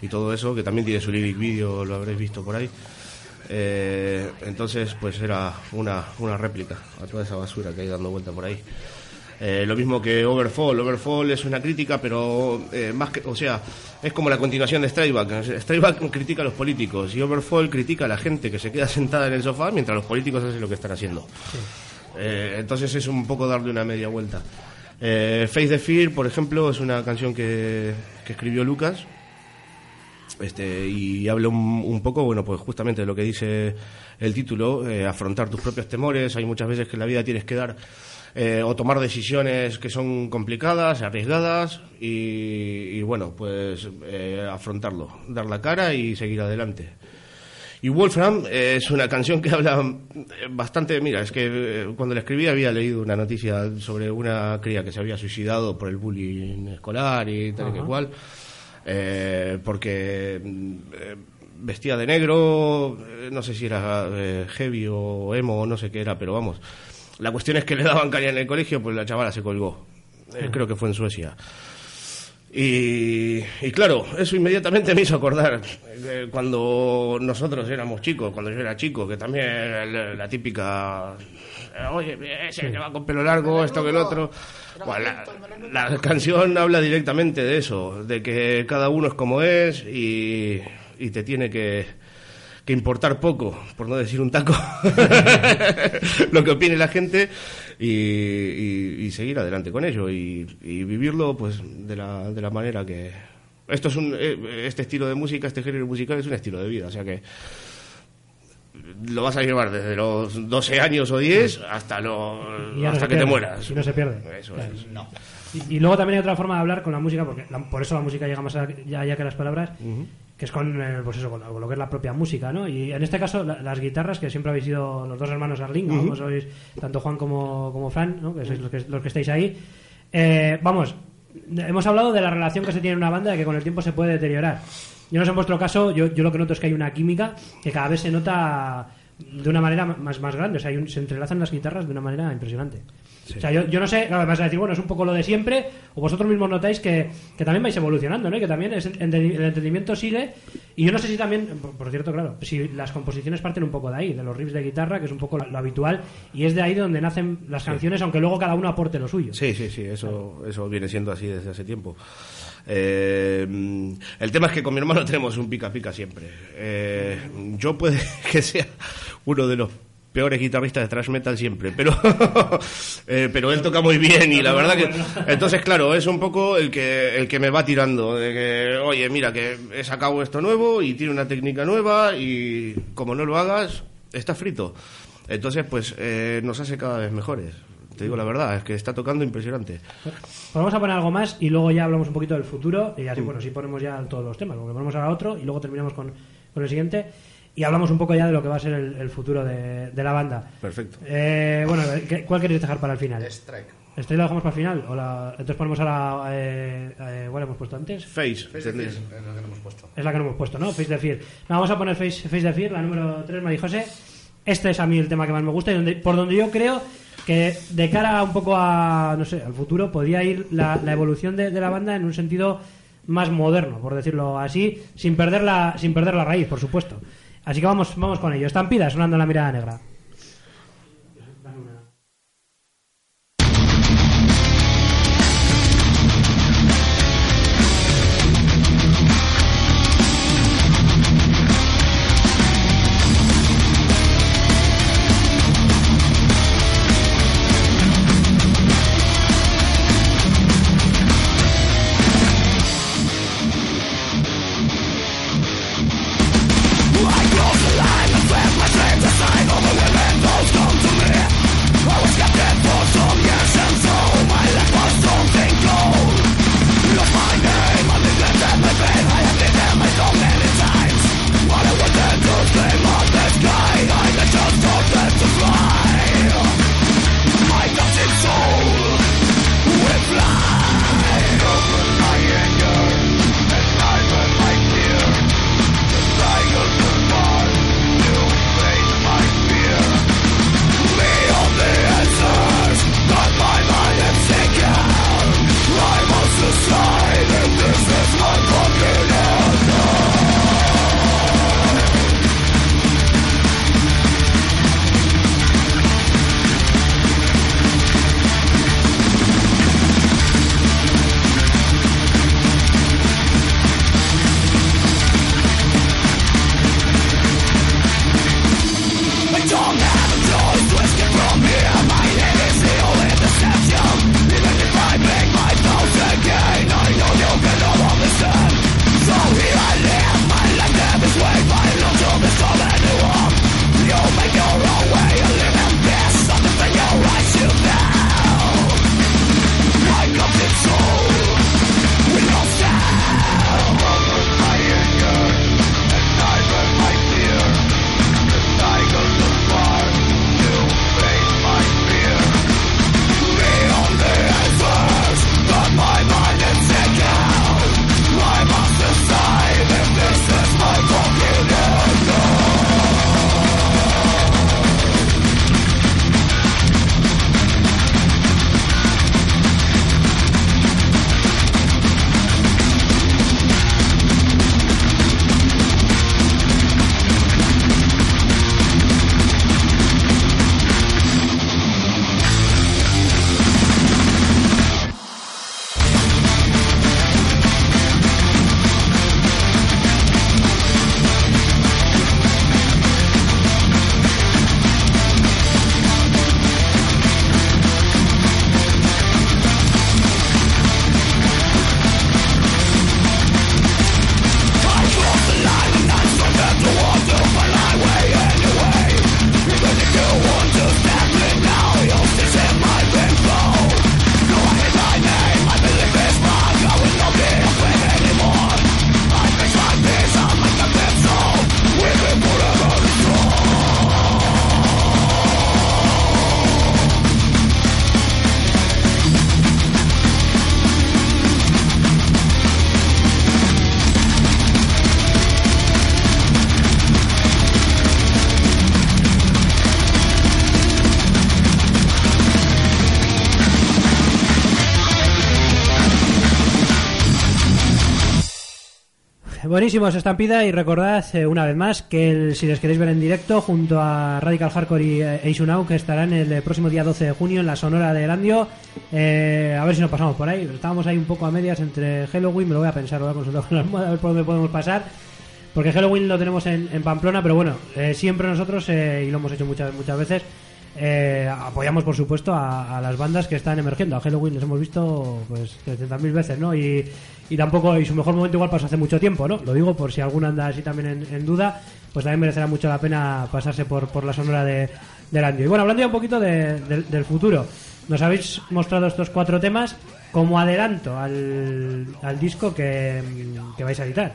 y todo eso, que también tiene su lyric video, lo habréis visto por ahí. Eh, entonces pues era una, una réplica a toda esa basura que hay dando vuelta por ahí. Eh, lo mismo que Overfall. Overfall es una crítica, pero eh, más que, o sea, es como la continuación de Strikeback. Strikeback critica a los políticos y Overfall critica a la gente que se queda sentada en el sofá mientras los políticos hacen lo que están haciendo. Sí. Eh, entonces es un poco darle una media vuelta. Eh, Face the Fear, por ejemplo, es una canción que, que escribió Lucas. Este, y habla un, un poco, bueno, pues justamente de lo que dice el título, eh, afrontar tus propios temores. Hay muchas veces que en la vida tienes que dar eh, o tomar decisiones que son complicadas, arriesgadas y, y bueno, pues eh, afrontarlo, dar la cara y seguir adelante. Y Wolfram eh, es una canción que habla bastante, mira, es que eh, cuando la escribí había leído una noticia sobre una cría que se había suicidado por el bullying escolar y tal y que cual. Eh, porque eh, vestía de negro, eh, no sé si era eh, heavy o emo o no sé qué era, pero vamos, la cuestión es que le daban caña en el colegio, pues la chavala se colgó, eh, creo que fue en Suecia. Y, y claro, eso inmediatamente me hizo acordar eh, cuando nosotros éramos chicos, cuando yo era chico, que también la, la típica, oye, ese que va con pelo largo, esto que el otro. Bueno, la, la canción habla directamente de eso, de que cada uno es como es y, y te tiene que, que importar poco, por no decir un taco, lo que opine la gente y, y, y seguir adelante con ello y, y vivirlo pues de la, de la manera que... Esto es un, este estilo de música, este género musical es un estilo de vida, o sea que lo vas a llevar desde los doce años o diez hasta, lo, hasta no que pierde, te mueras. Y no se pierde. Eso claro. es. No. Y, y luego también hay otra forma de hablar con la música, porque la, por eso la música llega más allá, allá que las palabras, uh-huh. que es con, eh, pues eso, con, con lo que es la propia música, ¿no? Y en este caso, la, las guitarras, que siempre habéis sido los dos hermanos Arlinga, uh-huh. ¿no? Sois tanto Juan como, como Fran, ¿no? Que sois los que, los que estáis ahí. Eh, vamos, hemos hablado de la relación que se tiene en una banda, de que con el tiempo se puede deteriorar. Yo no sé en vuestro caso, yo, yo lo que noto es que hay una química que cada vez se nota de una manera más, más grande, o sea, hay un, se entrelazan las guitarras de una manera impresionante. Sí. O sea, yo, yo no sé, claro, vas a decir, bueno, es un poco lo de siempre, o vosotros mismos notáis que, que también vais evolucionando, ¿no? Y que también es, el entendimiento sigue, y yo no sé si también, por, por cierto, claro, si las composiciones parten un poco de ahí, de los riffs de guitarra, que es un poco lo, lo habitual, y es de ahí donde nacen las canciones, sí. aunque luego cada uno aporte lo suyo. Sí, sí, sí, eso, claro. eso viene siendo así desde hace tiempo. Eh, el tema es que con mi hermano tenemos un pica pica siempre. Eh, yo puede que sea uno de los peores guitarristas de thrash metal siempre, pero eh, pero él toca muy bien y la verdad que entonces claro, es un poco el que el que me va tirando de que, oye, mira que he sacado esto nuevo y tiene una técnica nueva y como no lo hagas está frito. Entonces pues eh, nos hace cada vez mejores. Te digo la verdad, es que está tocando impresionante. Pues vamos a poner algo más y luego ya hablamos un poquito del futuro y así, bueno, sí ponemos ya todos los temas, porque ponemos ahora otro y luego terminamos con, con el siguiente y hablamos un poco ya de lo que va a ser el, el futuro de, de la banda. Perfecto. Eh, bueno, ¿cuál queréis dejar para el final? Strike. ¿Strike lo dejamos para el final? ¿O la... Entonces ponemos ahora... Eh, eh, ¿Cuál hemos puesto antes? Face. Face the Fear, es la que no hemos puesto. Es la que no hemos puesto, ¿no? Face the Fear. No, vamos a poner Face, Face the Fear, la número tres, María José. Este es a mí el tema que más me gusta y donde, por donde yo creo que de cara un poco a, no sé, al futuro podría ir la, la evolución de, de la banda en un sentido más moderno, por decirlo así, sin perder la, sin perder la raíz, por supuesto. Así que vamos, vamos con ello. Estampida, sonando La Mirada Negra. I close the line and flip my dreams aside. All the buenísimos Estampida, y recordad eh, una vez más que el, si les queréis ver en directo junto a Radical Hardcore y eh, Ace Now, que estarán el, el próximo día doce de junio en la Sonora de Erandio, eh, a ver si nos pasamos por ahí. Estábamos ahí un poco a medias entre Halloween, me lo voy a pensar, lo voy a consultar con la almohada a ver por dónde podemos pasar, porque Halloween lo tenemos en, en Pamplona, pero bueno, eh, siempre nosotros, eh, y lo hemos hecho muchas muchas veces, Eh, apoyamos por supuesto a, a las bandas que están emergiendo. A Halloween les hemos visto pues trescientas mil veces, ¿no? Y, y tampoco, y su mejor momento igual pasó hace mucho tiempo, ¿no? Lo digo por si alguno anda así también en, en duda, pues también merecerá mucho la pena pasarse por, por la Sonora de, de Erandio. Y bueno, hablando ya un poquito de, de, del futuro, nos habéis mostrado estos cuatro temas como adelanto al, al disco que, que vais a editar.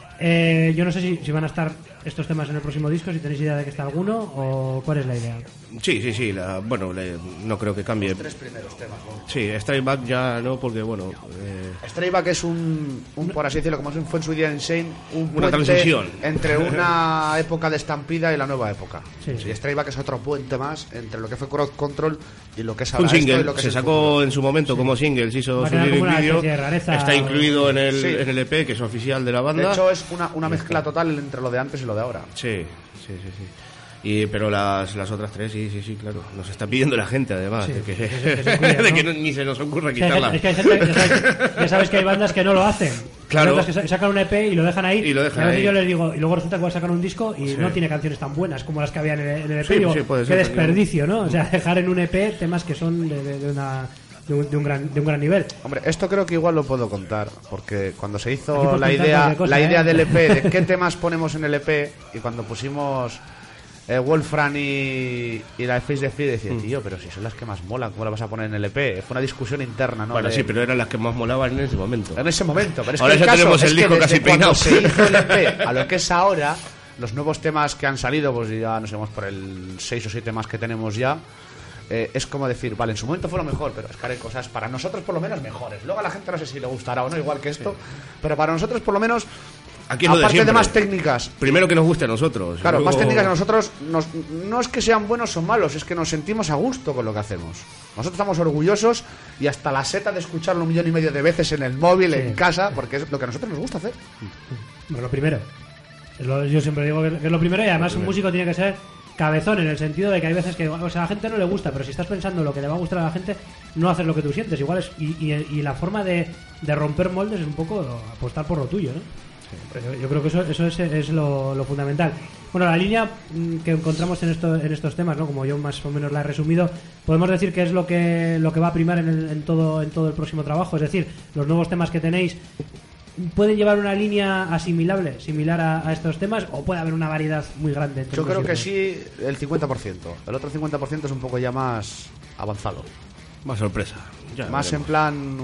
Eh, yo no sé si, si van a estar estos temas en el próximo disco, si tenéis idea de que está alguno, o cuál es la idea. Sí, sí, sí, la, bueno, le, no creo que cambie. Los tres primeros temas, ¿no? Sí, Straight Back ya no, porque bueno... Eh... Straight Back es un, un, por así decirlo, como fue en su día Insane, un una transición entre una época de Estampida y la nueva época. Sí, sí. Y Straight Back es otro puente más entre lo que fue Crowd Control y lo que es ahora un single, esto y lo que se es sacó futuro. En su momento, sí, como single, se hizo su lyric video, está incluido en el, sí, en el E P, que es oficial de la banda. De hecho es una, una mezcla total entre lo de antes y lo de ahora. Sí, sí, sí, sí. Y, pero las, las otras tres, sí, sí, sí, claro. Nos está pidiendo la gente, además, sí, de que, que, se, que, se incluya, ¿no? De que no, ni se nos ocurra quitarla. Es que hay gente, ya sabes, ya sabes que hay bandas que no lo hacen. Claro. Bandas que sacan un E P y lo dejan ahí. Y lo dejan y a veces ahí. Yo les digo, y luego resulta que van a sacar un disco y sí, no tiene canciones tan buenas como las que había en el, en el E P. Sí, Digo, sí, puede qué ser, desperdicio, ¿no? O sea, dejar en un E P temas que son de, de, de una... De un, de, un gran, de un gran nivel. Hombre, esto creo que igual lo puedo contar, porque cuando se hizo la contar idea cosa, la idea ¿eh? del E P, de qué temas ponemos en el E P, y cuando pusimos eh, Wolfram y, y la Face de Fear, decía, mm. tío, pero si son las que más molan, ¿cómo la vas a poner en el E P? Fue una discusión interna, ¿no? Bueno, de... sí, pero eran las que más molaban en ese momento. En ese momento, pero es ahora que ya el caso tenemos el es disco que casi desde cuando peinado. se hizo el E P a lo que es ahora, los nuevos temas que han salido, pues ya nos vemos por el seis o siete más que tenemos ya. Eh, es como decir, vale, en su momento fue lo mejor, pero es que hay cosas para nosotros por lo menos mejores. Luego a la gente no sé si le gustará o no, igual que esto, sí, pero para nosotros por lo menos, aquí es aparte de, de más técnicas. Primero que nos guste a nosotros. Claro, luego... más técnicas a nosotros, nos, no es que sean buenos o malos, es que nos sentimos a gusto con lo que hacemos. Nosotros estamos orgullosos y hasta la seta de escucharlo un millón y medio de veces en el móvil, sí, en casa, porque es lo que a nosotros nos gusta hacer. Bueno, lo primero. Es lo, yo siempre digo que es lo primero, y además un músico tiene que ser cabezón, en el sentido de que hay veces que, o sea, a la gente no le gusta, pero si estás pensando lo que le va a gustar a la gente, no haces lo que tú sientes. Igual es, y, y, y la forma de, de romper moldes es un poco apostar por lo tuyo, ¿no? Sí. Yo, yo creo que eso, eso es, es lo, lo fundamental. Bueno, la línea que encontramos en, esto, en estos temas, ¿no? Como yo más o menos la he resumido, podemos decir que es lo que lo que va a primar en, el, en todo en todo el próximo trabajo. Es decir, los nuevos temas que tenéis pueden llevar una línea asimilable, similar a, a estos temas, o puede haber una variedad muy grande. Yo creo que sí, el cincuenta por ciento. El otro cincuenta por ciento es un poco ya más avanzado. Más sorpresa. Ya más veremos. En plan, un,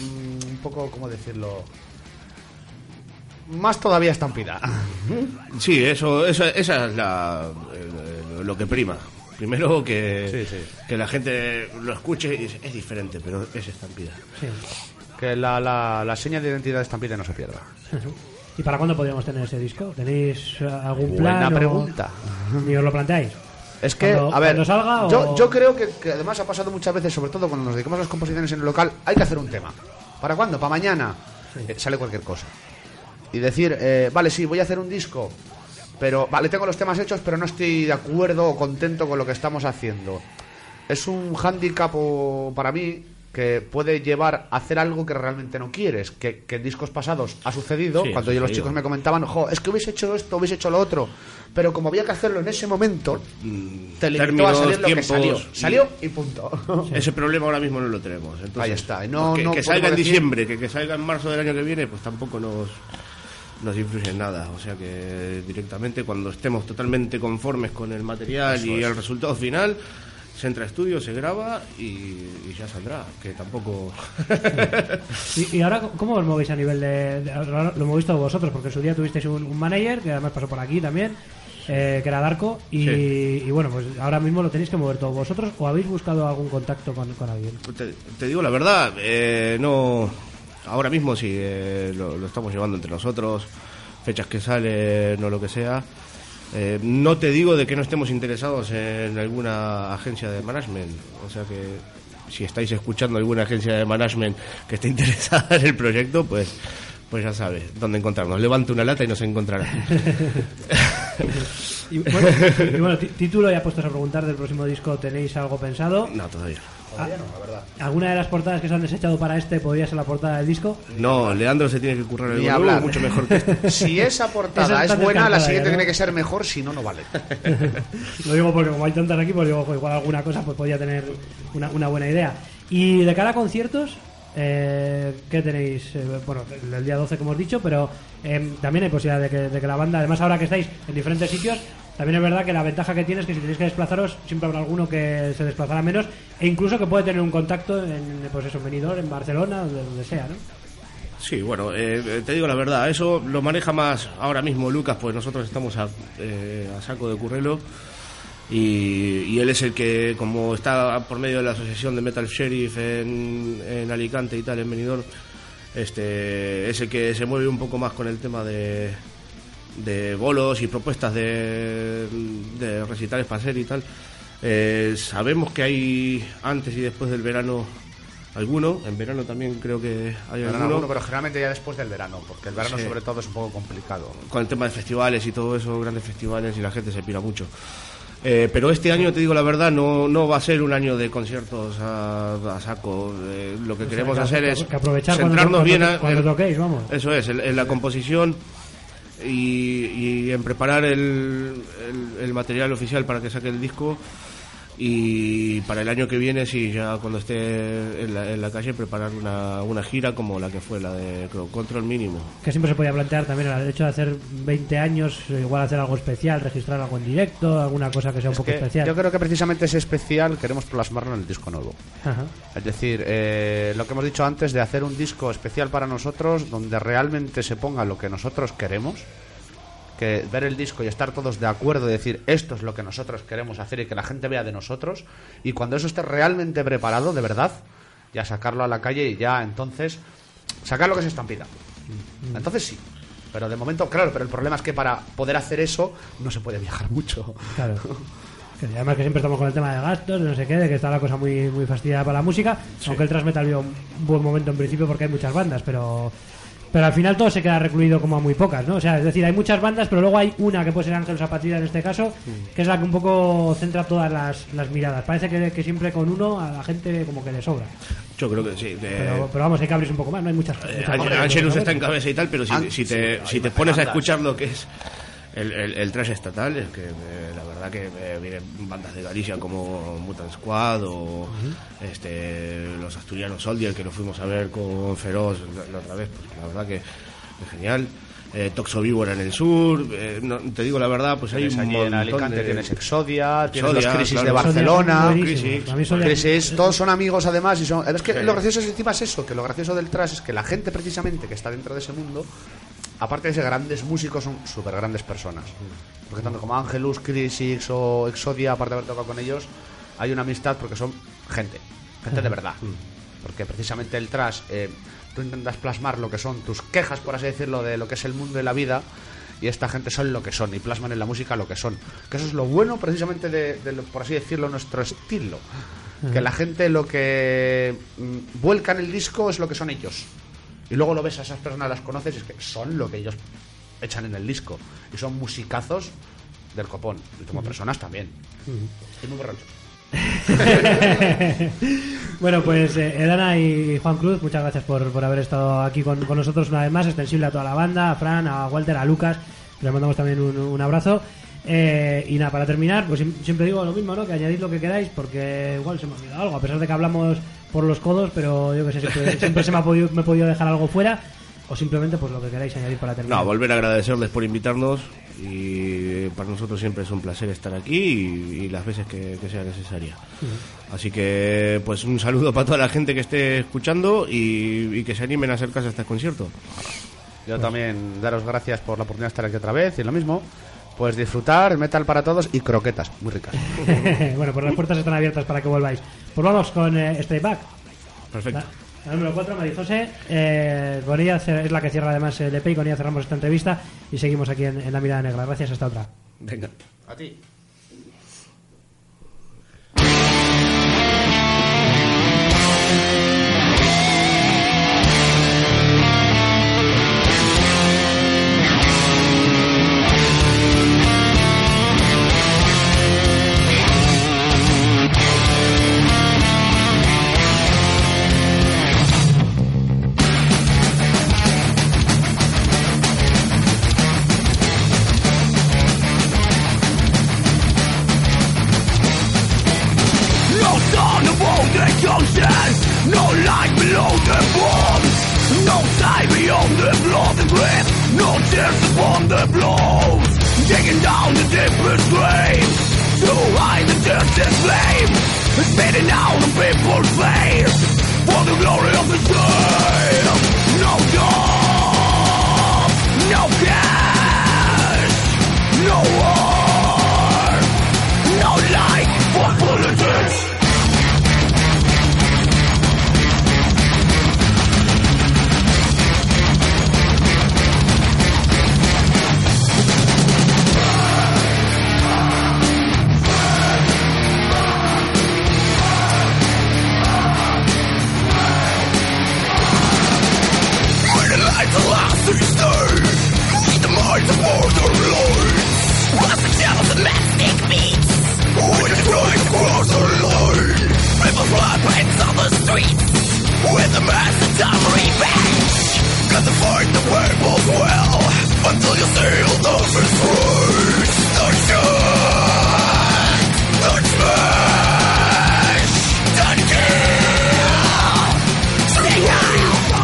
un poco, ¿cómo decirlo? Más todavía Estampida. Sí, eso, eso esa es la, eh, lo que prima. Primero que, sí, sí. que la gente lo escuche y dice, es diferente, pero es Estampida. Sí. Que la, la, la seña de identidad de Estampida no se pierda. ¿Y para cuándo podríamos tener ese disco? ¿Tenéis algún plan? Buena pregunta. O... ¿Ni os lo planteáis? Es que, cuando, a ver, salga, yo, o... yo creo que, que además ha pasado muchas veces, sobre todo cuando nos dedicamos a las composiciones en el local, hay que hacer un tema. ¿Para cuándo? ¿Para mañana? Sí. Eh, sale cualquier cosa. Y decir, eh, vale, sí, voy a hacer un disco, pero vale, tengo los temas hechos, pero no estoy de acuerdo o contento con lo que estamos haciendo. Es un hándicap o, para mí, que puede llevar a hacer algo que realmente no quieres, que, que en discos pasados ha sucedido, sí, cuando yo los chicos me comentaban, jo, es que hubiese hecho esto, hubiese hecho lo otro, pero como había que hacerlo en ese momento, mm, te limitó a salir lo tiempos, que salió, salió y punto. Ese problema ahora mismo no lo tenemos. Entonces, ahí está. No, que, no que salga en decir... diciembre, que, que salga en marzo del año que viene, pues tampoco nos... nos influye en nada, o sea que directamente cuando estemos totalmente conformes con el material Eso y es. el resultado final, se entra a estudio, se graba y, y ya saldrá, que tampoco... ¿Y, y ahora cómo os movéis a nivel de, de... Lo movéis todos vosotros, porque en su día tuvisteis un, un manager, que además pasó por aquí también, eh, que era Darko, y, sí. y bueno, pues ahora mismo lo tenéis que mover todos vosotros, ¿o habéis buscado algún contacto con, con alguien? Te, te digo la verdad, eh, no... Ahora mismo sí, eh, lo, lo estamos llevando entre nosotros, fechas que salen o lo que sea. Eh, no te digo de que no estemos interesados en alguna agencia de management, o sea que si estáis escuchando alguna agencia de management que esté interesada en el proyecto, pues pues ya sabes dónde encontrarnos. Levante una lata y nos encontrará. y bueno, y bueno t- título, ya puestos a preguntar del próximo disco, ¿tenéis algo pensado? No, todavía. Todavía no, la verdad. ¿Alguna de las portadas que se han desechado para este podría ser la portada del disco? No, Leandro se tiene que currar el Ni boludo hablar. mucho mejor que este. Si esa portada Esa es está buena, la descartada siguiente ya, ¿no? tiene que ser mejor, si no, no vale. Lo digo porque como hay tantas aquí, pues digo, ojo, igual alguna cosa pues podría tener una, una buena idea. Y de cara a conciertos, eh, ¿qué tenéis? Eh, bueno, el, el día doce, como hemos dicho, pero eh, también hay posibilidad de que, de que la banda, además ahora que estáis en diferentes sitios, también es verdad que la ventaja que tiene es que si tenéis que desplazaros, siempre habrá alguno que se desplazará menos, e incluso que puede tener un contacto en, pues eso, en Benidorm, en Barcelona, donde, donde sea, ¿no? Sí, bueno, eh, te digo la verdad, eso lo maneja más ahora mismo Lucas, pues nosotros estamos a, eh, a saco de currelo y, y él es el que, como está por medio de la asociación de Metal Sheriff en, en Alicante y tal, en Benidorm, este, es el que se mueve un poco más con el tema de, de bolos y propuestas de, de recitales para hacer y tal. Eh, sabemos que hay antes y después del verano alguno, en verano también creo que hay Verano alguno, alguno, pero generalmente ya después del verano, porque el verano Sí. sobre todo es un poco complicado. con el tema de festivales y todo eso, grandes festivales, y la gente se pira mucho. Eh, pero este año, te digo la verdad, no, no va a ser un año de conciertos a, a saco. Eh, lo que O sea, queremos que- hacer que- es que aprovechar centrarnos cuando, bien cuando, a- cuando en- toquéis, vamos. Eso es, en, en la composición y, y en preparar el, el, el material oficial para que saque el disco. Y para el año que viene, sí, ya cuando esté en la, en la calle, preparar una, una gira como la que fue la de Control Mínimo. Que siempre se podía plantear también el hecho de hacer veinte años, igual hacer algo especial, registrar algo en directo, alguna cosa que sea un Es poco que especial. yo creo que precisamente ese especial queremos plasmarlo en el disco nuevo. Ajá. Es decir, eh, lo que hemos dicho antes de hacer un disco especial para nosotros, donde realmente se ponga lo que nosotros queremos, que ver el disco y estar todos de acuerdo y decir esto es lo que nosotros queremos hacer y que la gente vea de nosotros, y cuando eso esté realmente preparado, de verdad, ya sacarlo a la calle y ya entonces sacar lo que se estampida. Entonces sí. Pero de momento, claro, pero el problema es que para poder hacer eso no se puede viajar mucho. Claro. Que además que siempre estamos con el tema de gastos, de no sé qué, de que está la cosa muy muy fastidiada para la música, Sí. aunque el thrash metal vio un buen momento en principio porque hay muchas bandas, pero pero al final todo se queda recluido como a muy pocas, ¿no? O sea, es decir, hay muchas bandas, pero luego hay una que puede ser Ángel Zapatilla en este caso, que es la que un poco centra todas las, las miradas. Parece que, que siempre con uno a la gente como que le sobra. Yo creo que sí. de- Pero, pero vamos, hay que abrirse un poco más, no hay muchas, Eh, muchas Ángel- bandas. Angelus está en cabeza y tal, pero si, An- si te, sí, si hay te más pones a bandas. escuchar lo que es el, el, el trash estatal, es que eh, la verdad que eh, vienen bandas de Galicia como Mutant Squad o este los asturianos Soldier, que lo fuimos a ver con Feroz la, la otra vez, pues la verdad que es genial. Eh, Toxo Víbora en el sur, eh, no, te digo la verdad, pues hay Tienes un allí montón en Alicante, de... tienes Exodia, tienes Exodia, los Crisis claro. de Barcelona. Son buenísimos. Crisis. A mí son- Crisis, todos son amigos además y son... Es que Sí. lo gracioso es encima es eso, que lo gracioso del trash es que la gente precisamente que está dentro de ese mundo, aparte de ser grandes músicos, son súper grandes personas. Porque tanto como Angelus, Crisis o Exodia, aparte de haber tocado con ellos, hay una amistad porque son gente, gente de verdad. Porque precisamente el trash, eh, tú intentas plasmar lo que son tus quejas, por así decirlo, de lo que es el mundo y la vida, y esta gente son lo que son y plasman en la música lo que son. Que eso es lo bueno precisamente de, de lo- por así decirlo, nuestro estilo. Que la gente lo que mm, vuelca en el disco es lo que son ellos. Y luego lo ves a esas personas, las conoces y es que son lo que ellos echan en el disco. Y son musicazos del copón. Y como personas también. Estoy muy borracho. Bueno, pues eh, Edana y Juan Cruz, muchas gracias por, por haber estado aquí con, con nosotros una vez más, extensible a toda la banda, a Fran, a Walter, a Lucas, les mandamos también un, un abrazo. Eh, y nada, para terminar, pues sim- siempre digo lo mismo, ¿no? Que añadid lo que queráis, porque igual se me ha olvidado algo, a pesar de que hablamos por los codos, pero yo que sé, siempre, siempre se me ha podido, me he podido dejar algo fuera, o simplemente pues lo que queráis añadir para terminar. No, volver a agradecerles por invitarnos, y para nosotros siempre es un placer estar aquí y, y las veces que, que sea necesaria. Así que pues un saludo para toda la gente que esté escuchando y, y que se animen a acercarse a este concierto. Yo también daros gracias por la oportunidad de estar aquí otra vez y lo mismo. Pues disfrutar, metal para todos y croquetas, muy ricas. Bueno, pues las puertas están abiertas para que volváis. Pues vamos con eh, Stay Back. Perfecto. La, la número cuatro, Marijose. Eh, con ella ce- es la que cierra además el E P y con ella cerramos esta entrevista y seguimos aquí en, en La Mirada Negra. Gracias, hasta otra. Venga. A ti. its flame, to hide the distant flame, spitting out on people's face, for the glory of the day. No job, no cash, no war, no life for politics. With the massive time revenge, got to fight the purple well until you seal the first words. Don't shoot, don't smash, don't kill, stay out.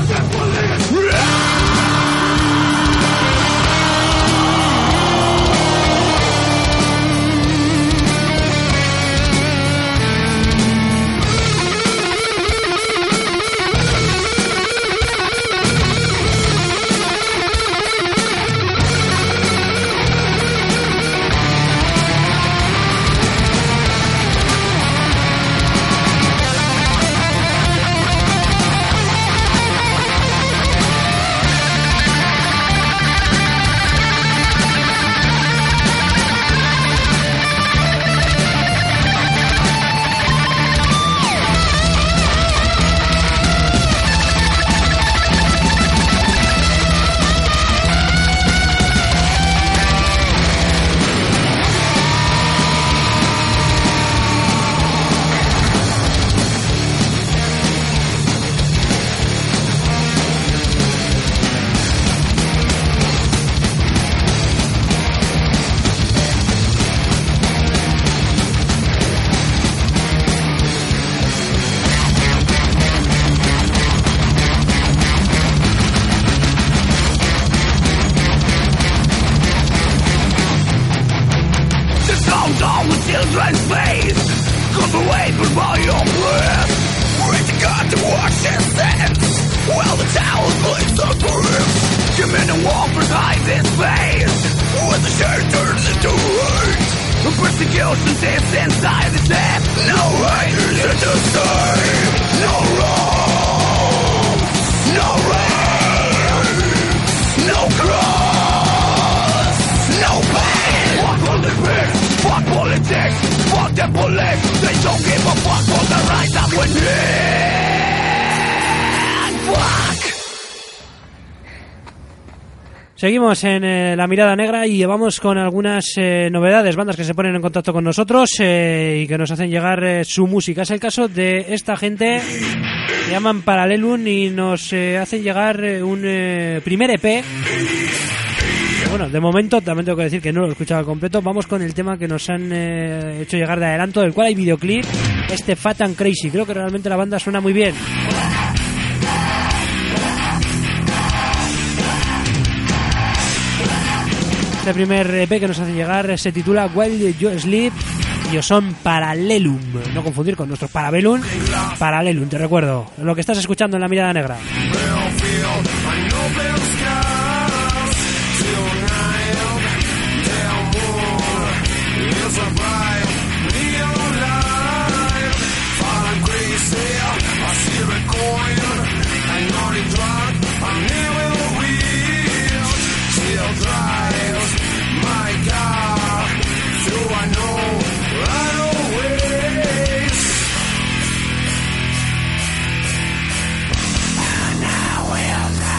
Seguimos en eh, La Mirada Negra y vamos con algunas eh, novedades, bandas que se ponen en contacto con nosotros eh, y que nos hacen llegar eh, su música. Es el caso de esta gente, se llaman Parallelum y nos eh, hacen llegar eh, un eh, primer E P. Bueno, de momento también tengo que decir que no lo he escuchado al completo. Vamos con el tema que nos han eh, hecho llegar de adelanto, del cual hay videoclip, este Fat and Crazy. Creo que realmente la banda suena muy bien. Este primer E P que nos hacen llegar se titula While You Sleep y son Parallelum. No confundir con nuestros Parabellum. Parallelum, te recuerdo. Lo que estás escuchando en La Mirada Negra. Now we'll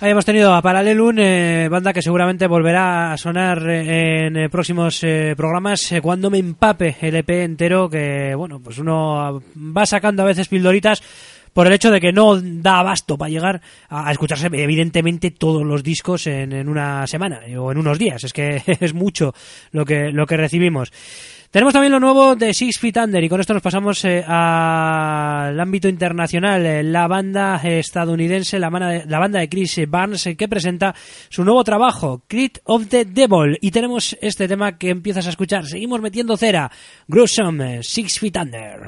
Ahí hemos tenido a Parallelum, eh, banda que seguramente volverá a sonar eh, en eh, próximos eh, programas eh, cuando me empape el E P entero, que bueno, pues uno va sacando a veces pildoritas por el hecho de que no da abasto para llegar a, a escucharse evidentemente todos los discos en, en una semana o en unos días. Es que es mucho lo que lo que recibimos. Tenemos también lo nuevo de Six Feet Under y con esto nos pasamos eh, al ámbito internacional. Eh, la banda estadounidense, la, de, la banda de Chris Barnes, eh, que presenta su nuevo trabajo, Creed of the Devil. Y tenemos este tema que empiezas a escuchar. Seguimos metiendo cera. Gruesome, eh, Six Feet Under.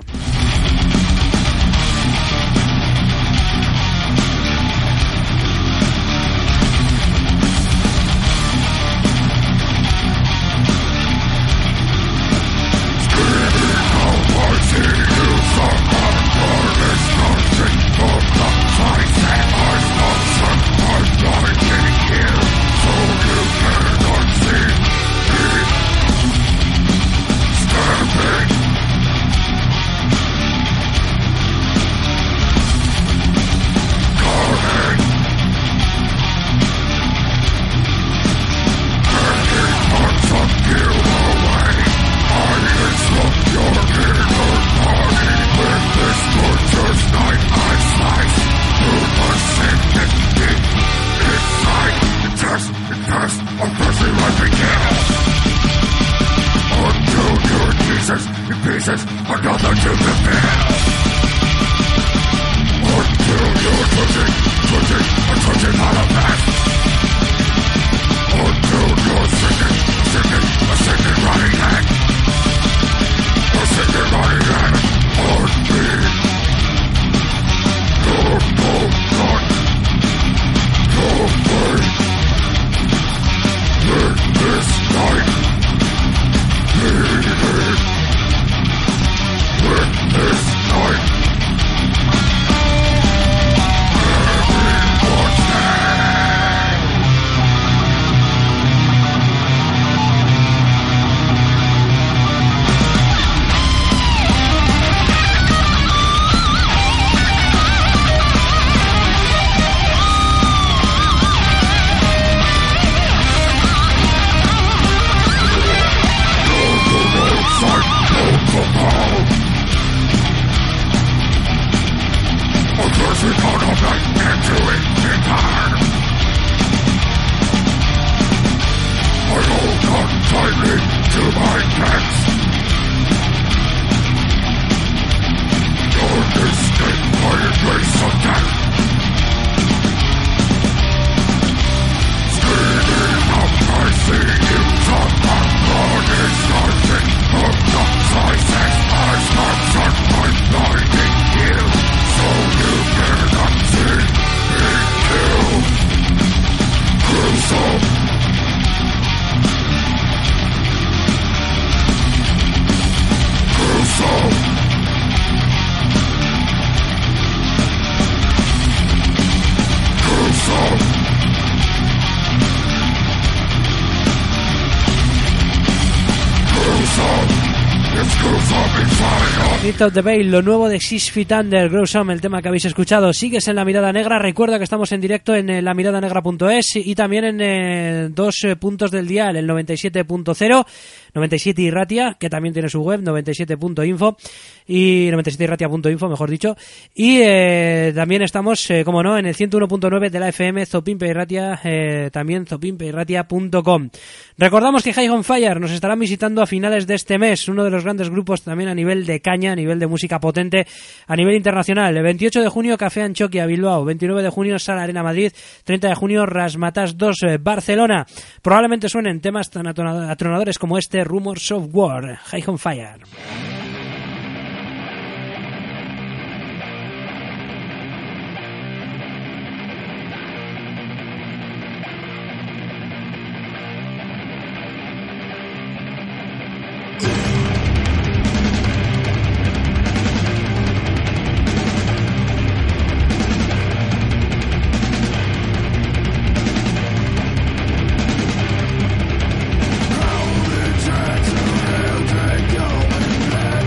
Creed of the Veil, lo nuevo de Six Feet Under, Gruesome, el tema que habéis escuchado. Sigues en La Mirada Negra. Recuerda que estamos en directo en eh, la mirada negra punto es y también en eh, dos eh, puntos del dial, el noventa y siete punto cero, noventa y siete Irratia, que también tiene su web, noventa y siete punto info y noventa y siete irratia punto info, mejor dicho. Y eh, también estamos, eh, como no, en el ciento uno punto nueve de la F M, Zopimpe Irratia, eh, también zopimpe irratia punto com. Recordamos que High on Fire nos estarán visitando a finales de este mes, uno de los grandes grupos también a nivel de caña, a nivel de música potente, a nivel internacional. El veintiocho de junio, Café Anchoquia, Bilbao. veintinueve de junio, Sala Arena, Madrid. treinta de junio, Razzmatazz dos, eh, Barcelona. Probablemente suenen temas tan atronadores como este, Rumors of War, High on Fire. Go.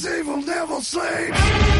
'cause evil never sleeps.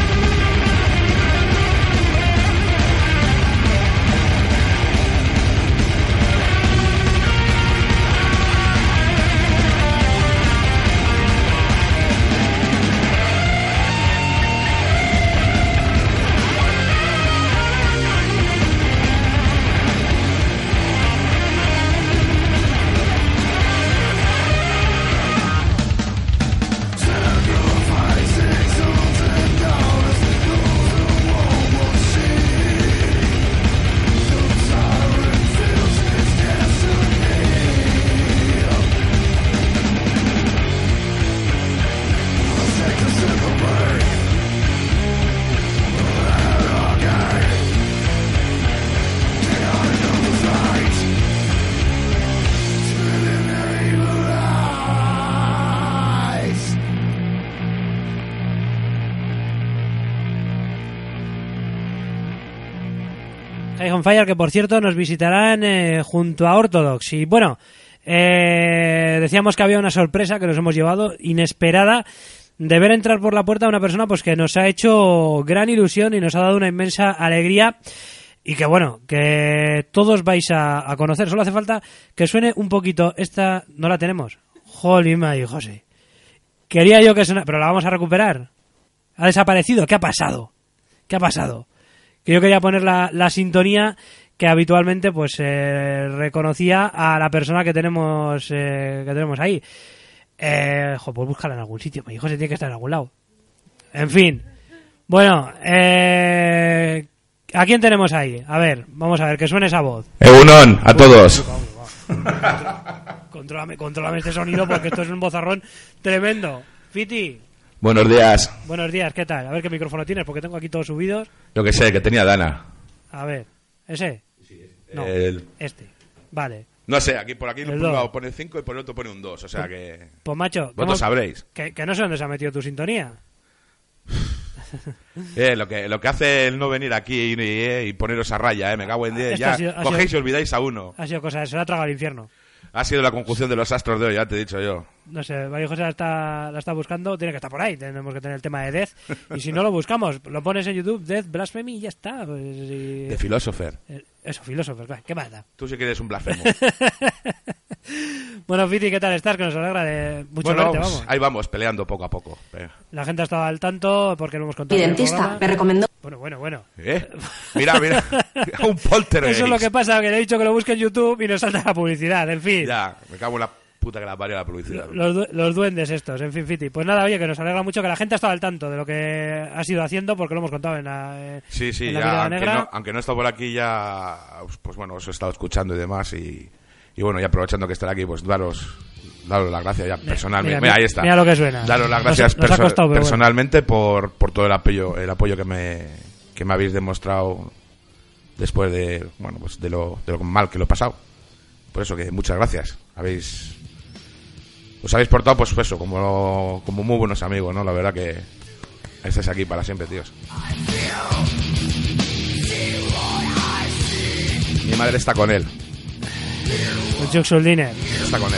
High on Fire, que por cierto nos visitarán eh, junto a Orthodox. Y bueno, eh, decíamos que había una sorpresa que nos hemos llevado, inesperada, de ver entrar por la puerta a una persona pues que nos ha hecho gran ilusión y nos ha dado una inmensa alegría. Y que bueno, que todos vais a, a conocer. Solo hace falta que suene un poquito. Esta no la tenemos. Jolima y José. Quería yo que suene, pero la vamos a recuperar. Ha desaparecido. ¿Qué ha pasado? ¿Qué ha pasado? Que yo quería poner la, la sintonía que habitualmente pues eh, reconocía a la persona que tenemos eh, que tenemos ahí. Eh, jo, pues búscala en algún sitio. Mi hijo se tiene que estar en algún lado. En fin. Bueno, eh, ¿a quién tenemos ahí? A ver, vamos a ver, que suene esa voz. Egunon, a todos. Contrólame, contrólame este sonido porque esto es un bozarrón tremendo. Fiti. Buenos días. Buenos días, ¿qué tal? A ver qué micrófono tienes, porque tengo aquí todos subidos. Yo que sé, que tenía Dana. A ver, ¿ese? No, El... este. Vale. No sé, aquí por aquí El por un dos. lado pone cinco y por el otro pone un dos, o sea que... Pues macho, Vosotros ¿cómo- sabréis. Que, que no sé dónde se ha metido tu sintonía. Eh, lo que lo que hace el no venir aquí y, y- y poneros a raya, eh, me cago en diez. Esto Ya ha sido- ha cogéis sido- y olvidáis a uno. Ha sido cosa, se la ha tragado al infierno. Ha sido la conjunción de los astros de hoy, ya te he dicho yo. No sé, Mario José la está, la está buscando, tiene que estar por ahí, tenemos que tener el tema de Death. Y si no lo buscamos, lo pones en YouTube, Death, Blasphemy y ya está. Pues, y- De Philosopher. Eh, Eso, filósofo, claro, ¿qué más da? Tú sí que eres un blasfemo. Bueno, Fiti, ¿qué tal estás? Que nos alegra de mucho Bueno, verte, pues, vamos. ahí vamos, peleando poco a poco. Eh, La gente ha estado al tanto porque lo hemos contado. Mi en el dentista programa. me recomendó. Bueno, bueno, bueno. ¿Eh? Mira, mira, un poltergeist. Eso es lo que pasa, que le he dicho que lo busque en YouTube y nos salta la publicidad, en fin. Ya, me cago en la puta que la parió la publicidad. Los, du- los duendes estos, en fin, Fiti. Pues nada, oye, que nos alegra mucho que la gente ha estado al tanto de lo que has ido haciendo porque lo hemos contado en la, eh, Sí, sí, en la ya, Mirada aunque Negra. no, aunque no he estado por aquí ya, pues bueno, os he estado escuchando y demás y, y bueno, y aprovechando que estar aquí, pues daros, daros las gracias ya personalmente. mira, Mira, mira, ahí está. mira lo que suena. Daros las Nos- gracias nos ha perso- costado, pero personalmente por, por todo el apoyo, el apoyo que me, que me habéis demostrado después de, bueno, pues de lo, de lo mal que lo he pasado. Por eso que muchas gracias. Habéis, os habéis portado, pues eso, como, como muy buenos amigos, ¿no? La verdad que estáis aquí para siempre, tíos. Mi madre está con él. El Juxul Diner. Está con él.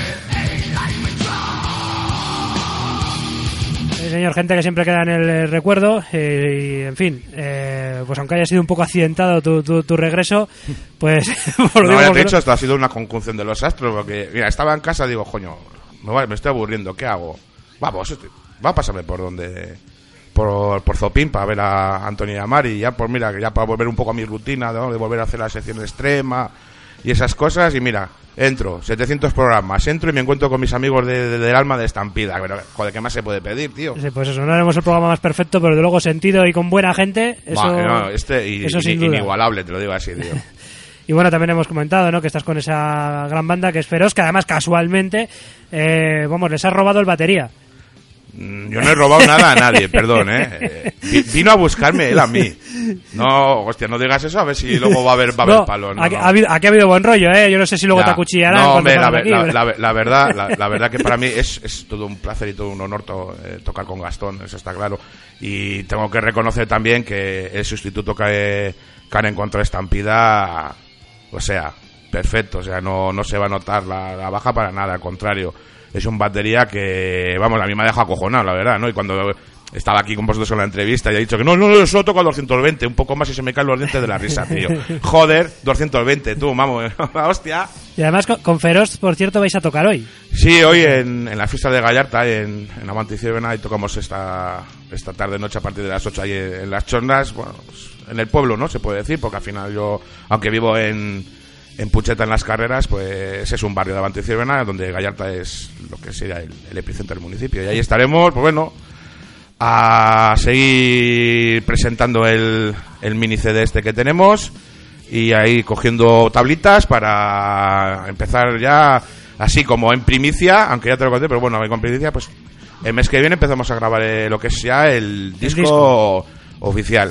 Sí, señor, gente que siempre queda en el eh, recuerdo eh, y, en fin, eh, pues aunque haya sido un poco accidentado tu, tu, tu regreso, pues... por lo No, digo ya te porque he no- dicho, esto ha sido una conjunción de los astros, porque, mira, estaba en casa y digo, coño, me, va- me estoy aburriendo, ¿qué hago? Vamos, estoy- va a pasarme por donde... Por, por Zopín para ver a Antonio y a Mari, y ya, pues mira, que ya para volver un poco a mi rutina, ¿no? De volver a hacer la sección extrema y esas cosas, y mira, entro, setecientos programas, entro y me encuentro con mis amigos de, de- del alma de Estampida, pero, joder, ¿qué más se puede pedir, tío? Sí, pues eso, no haremos el programa más perfecto, pero de luego sentido y con buena gente, eso, Buah, no, este y- eso y- sin duda. inigualable, te lo digo así, tío. Y bueno, también hemos comentado, ¿no?, que estás con esa gran banda que es Feroz, que además casualmente, eh, vamos, les has robado el batería. Mm, Yo no he robado nada a nadie, perdón, ¿eh? Eh, vi- Vino a buscarme él a mí. No, hostia, no digas eso, a ver si luego va a haber, va a haber No, palo. No, aquí, no. Ha habido, aquí ha habido buen rollo, ¿eh? Yo no sé si luego Ya. te acuchillarán. No, cuando hombre, la, salgas ve- aquí, la- pero- la- la verdad, la, la verdad que para mí es, es todo un placer y todo un honor to- eh, tocar con Gastón, eso está claro. Y tengo que reconocer también que el sustituto que, que han encontrado Estampida, o sea, perfecto, o sea, no, no se va a notar la, la baja para nada, al contrario. es un batería que, vamos, a mí me ha dejado acojonado, la verdad, ¿no? Y cuando estaba aquí con vosotros en la entrevista y ha dicho que no, no, no, solo toco doscientos veinte, un poco más y se me caen los dientes de la risa, tío. Joder, doscientos veinte, tú, vamos, hostia. Y además con, con Feroz, por cierto, vais a tocar hoy. Sí, hoy en, en la fiesta de Gallarta, en, en Amante y Ciervena, y tocamos esta, esta tarde-noche a partir de las ocho ahí en Las Chornas, bueno, pues, en el pueblo, ¿no? Se puede decir, porque al final yo, aunque vivo en, en Pucheta, en Las Carreras, pues es un barrio de Amante y Ciervena, donde Gallarta es lo que sería el, el epicentro del municipio. Y ahí estaremos, pues bueno, a seguir presentando el, el mini C D este que tenemos y ahí cogiendo tablitas para empezar ya así como en primicia, aunque ya te lo conté, pero bueno, con primicia, pues el mes que viene empezamos a grabar eh, lo que es ya el disco, el disco oficial,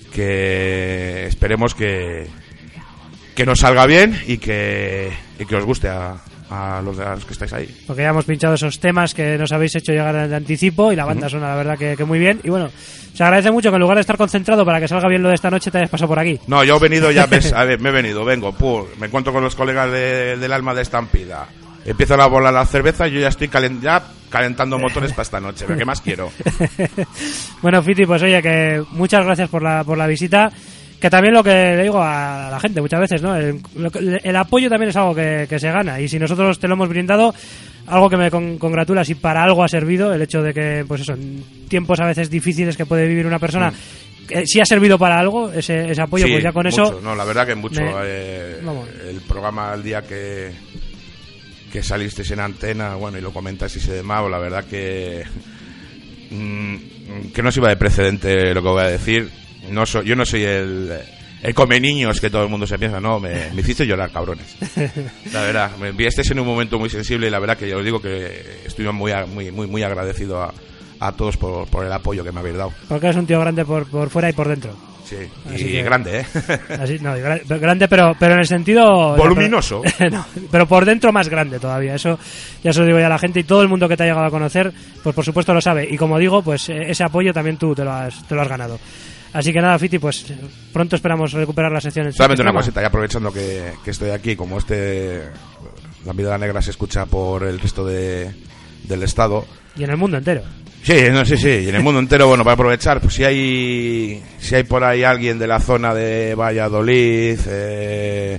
que esperemos que que nos salga bien y que, y que os guste a a los, de los que estáis ahí. Porque ya hemos pinchado esos temas que nos habéis hecho llegar de anticipo y la banda uh-huh. suena la verdad que, que muy bien, y bueno, se agradece mucho que en lugar de estar concentrado para que salga bien lo de esta noche te hayas pasado por aquí. No, yo he venido ya, ves, a ver, me he venido, vengo, pur, me encuentro con los colegas de, del Alma de Estampida, empiezan a volar las cervezas y yo ya estoy calent, ya calentando motores para esta noche, ¿qué más quiero? Bueno, Fiti, pues oye, que muchas gracias por la, por la visita. Que también lo que le digo a la gente muchas veces, ¿no? El, el apoyo también es algo que, que se gana, y si nosotros te lo hemos brindado, algo que me con, congratula, si para algo ha servido, el hecho de que, pues eso, en tiempos a veces difíciles que puede vivir una persona, mm. eh, si ha servido para algo ese, ese apoyo, sí, pues ya con mucho. eso... No, la verdad que mucho. Me... Eh, el programa el día que, que salisteis en antena, bueno, y lo comentas y se demás, la verdad que... Mmm, que no sirva de precedente lo que voy a decir. No soy, yo no soy el, el come niños que todo el mundo se piensa, no, me, me hiciste llorar, cabrones. La verdad, me enviasteis en un momento muy sensible y la verdad que yo os digo que estoy muy muy muy muy agradecido a, a todos por, por el apoyo que me habéis dado. Porque eres un tío grande por, por fuera y por dentro. Sí, así y que, grande, ¿eh? Así, no, grande, pero, pero en el sentido... voluminoso. Pero, no, pero por dentro más grande todavía, eso ya se lo digo ya a la gente, y todo el mundo que te ha llegado a conocer, pues por supuesto lo sabe, y como digo, pues ese apoyo también tú te lo has, te lo has ganado. Así que nada, Fiti, pues pronto esperamos recuperar la sección. Solamente una cosita, y aprovechando que, que estoy aquí, como este La Mirada Negra se escucha por el resto de, del estado. Y en el mundo entero. Sí, no, sí, sí, y en el mundo entero, bueno, para aprovechar, pues si hay si hay por ahí alguien de la zona de Valladolid, eh,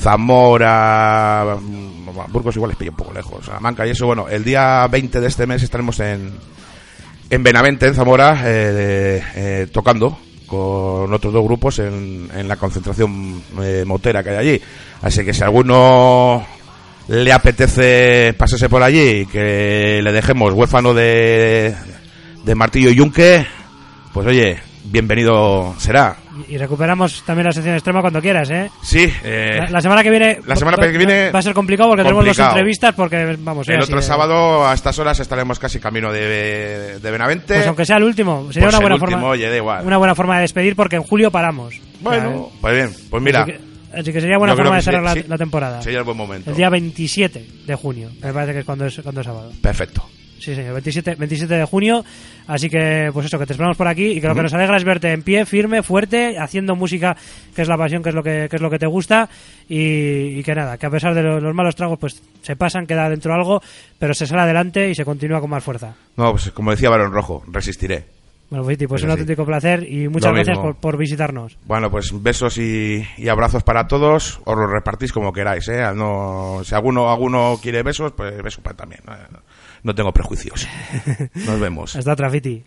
Zamora, Burgos igual les pilla un poco lejos, Salamanca y eso, bueno, el día veinte de este mes estaremos en, en Benavente, en Zamora, eh, eh, tocando con otros dos grupos en, en la concentración eh, motera que hay allí. Así que si alguno le apetece pasarse por allí y que le dejemos huérfano de, de martillo y yunque, pues oye, bienvenido será. Y recuperamos también la sección extrema cuando quieras, ¿eh? Sí. Eh, la, la semana que viene... La semana que viene... Va a ser complicado porque complicado. tenemos dos entrevistas porque, vamos... El otro de... sábado a estas horas estaremos casi camino de, de Benavente. Pues aunque sea el último, sería pues una buena último, forma... Oye, da igual. Una buena forma de despedir porque en julio paramos. Bueno, o sea, pues bien, pues mira... Así que, así que sería buena forma de cerrar sí, la, la temporada. Sería el buen momento. El día veintisiete de junio, me parece que es cuando es, cuando es sábado. Perfecto. Sí, señor, veintisiete, veintisiete de junio, así que pues eso, que te esperamos por aquí y que lo que nos alegra es verte en pie, firme, fuerte, haciendo música, que es la pasión, que es lo que, que es lo que te gusta, y, y que nada, que a pesar de los, los malos tragos pues se pasan, queda dentro algo, pero se sale adelante y se continúa con más fuerza. No, pues como decía Barón Rojo, resistiré. Bueno, Fiti, pues un auténtico placer y muchas gracias por, por visitarnos. Bueno, pues besos y, y abrazos para todos, os los repartís como queráis, ¿eh? No, si alguno alguno quiere besos, pues besos para también. No, no tengo prejuicios. Nos vemos. Hasta otra, Fiti.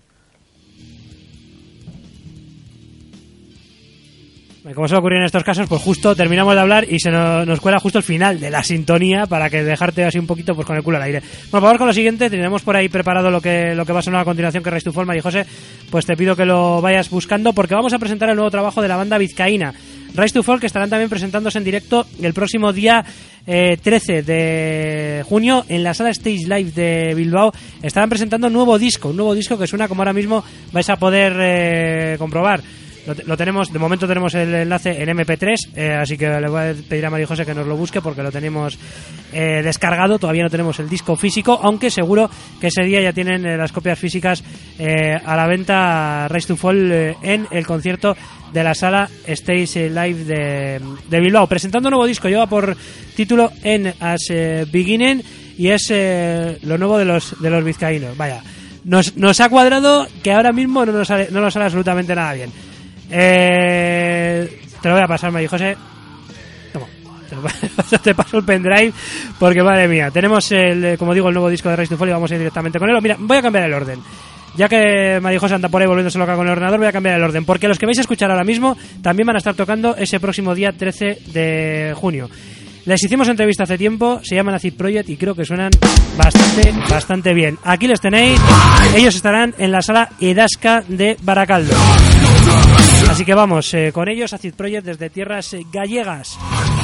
Como suele ocurrir en estos casos, pues justo terminamos de hablar y se nos, nos cuela justo el final de la sintonía para que dejarte así un poquito pues con el culo al aire. Bueno, por favor, con lo siguiente, tenemos por ahí preparado lo que lo que va a sonar a continuación, que es Rise to Fall. Y José, pues te pido que lo vayas buscando porque vamos a presentar el nuevo trabajo de la banda vizcaína Rise to Fall, que estarán también presentándose en directo el próximo día eh, trece de junio en la sala Stage Live de Bilbao. Estarán presentando un nuevo disco, un nuevo disco que suena como ahora mismo vais a poder eh, comprobar. Lo, lo tenemos, de momento tenemos el enlace en eme pe tres, eh, así que le voy a pedir a María José que nos lo busque porque lo tenemos eh, descargado. Todavía no tenemos el disco físico, aunque seguro que ese día ya tienen eh, las copias físicas eh, a la venta. Rise to Fall eh, en el concierto de la sala Stage Live de, de Bilbao, presentando un nuevo disco. Lleva por título En As eh, Beginning y es eh, lo nuevo de los de los vizcaínos. Vaya, nos, nos ha cuadrado que ahora mismo no nos sale, no nos sale absolutamente nada bien. Eh, te lo voy a pasar, María José. Toma, te, lo, te paso el pendrive porque madre mía, tenemos el, como digo, el nuevo disco de Rise to Fall y vamos a ir directamente con él. Mira, voy a cambiar el orden. Ya que María José anda por ahí volviéndose loca con el ordenador, voy a cambiar el orden, porque los que vais a escuchar ahora mismo también van a estar tocando ese próximo día trece de junio. Les hicimos entrevista hace tiempo, se llaman Acid Project y creo que suenan bastante, bastante bien. Aquí les tenéis, ellos estarán en la sala Edasca de Baracaldo. Así que vamos eh, con ellos, Acid Project desde tierras eh, gallegas.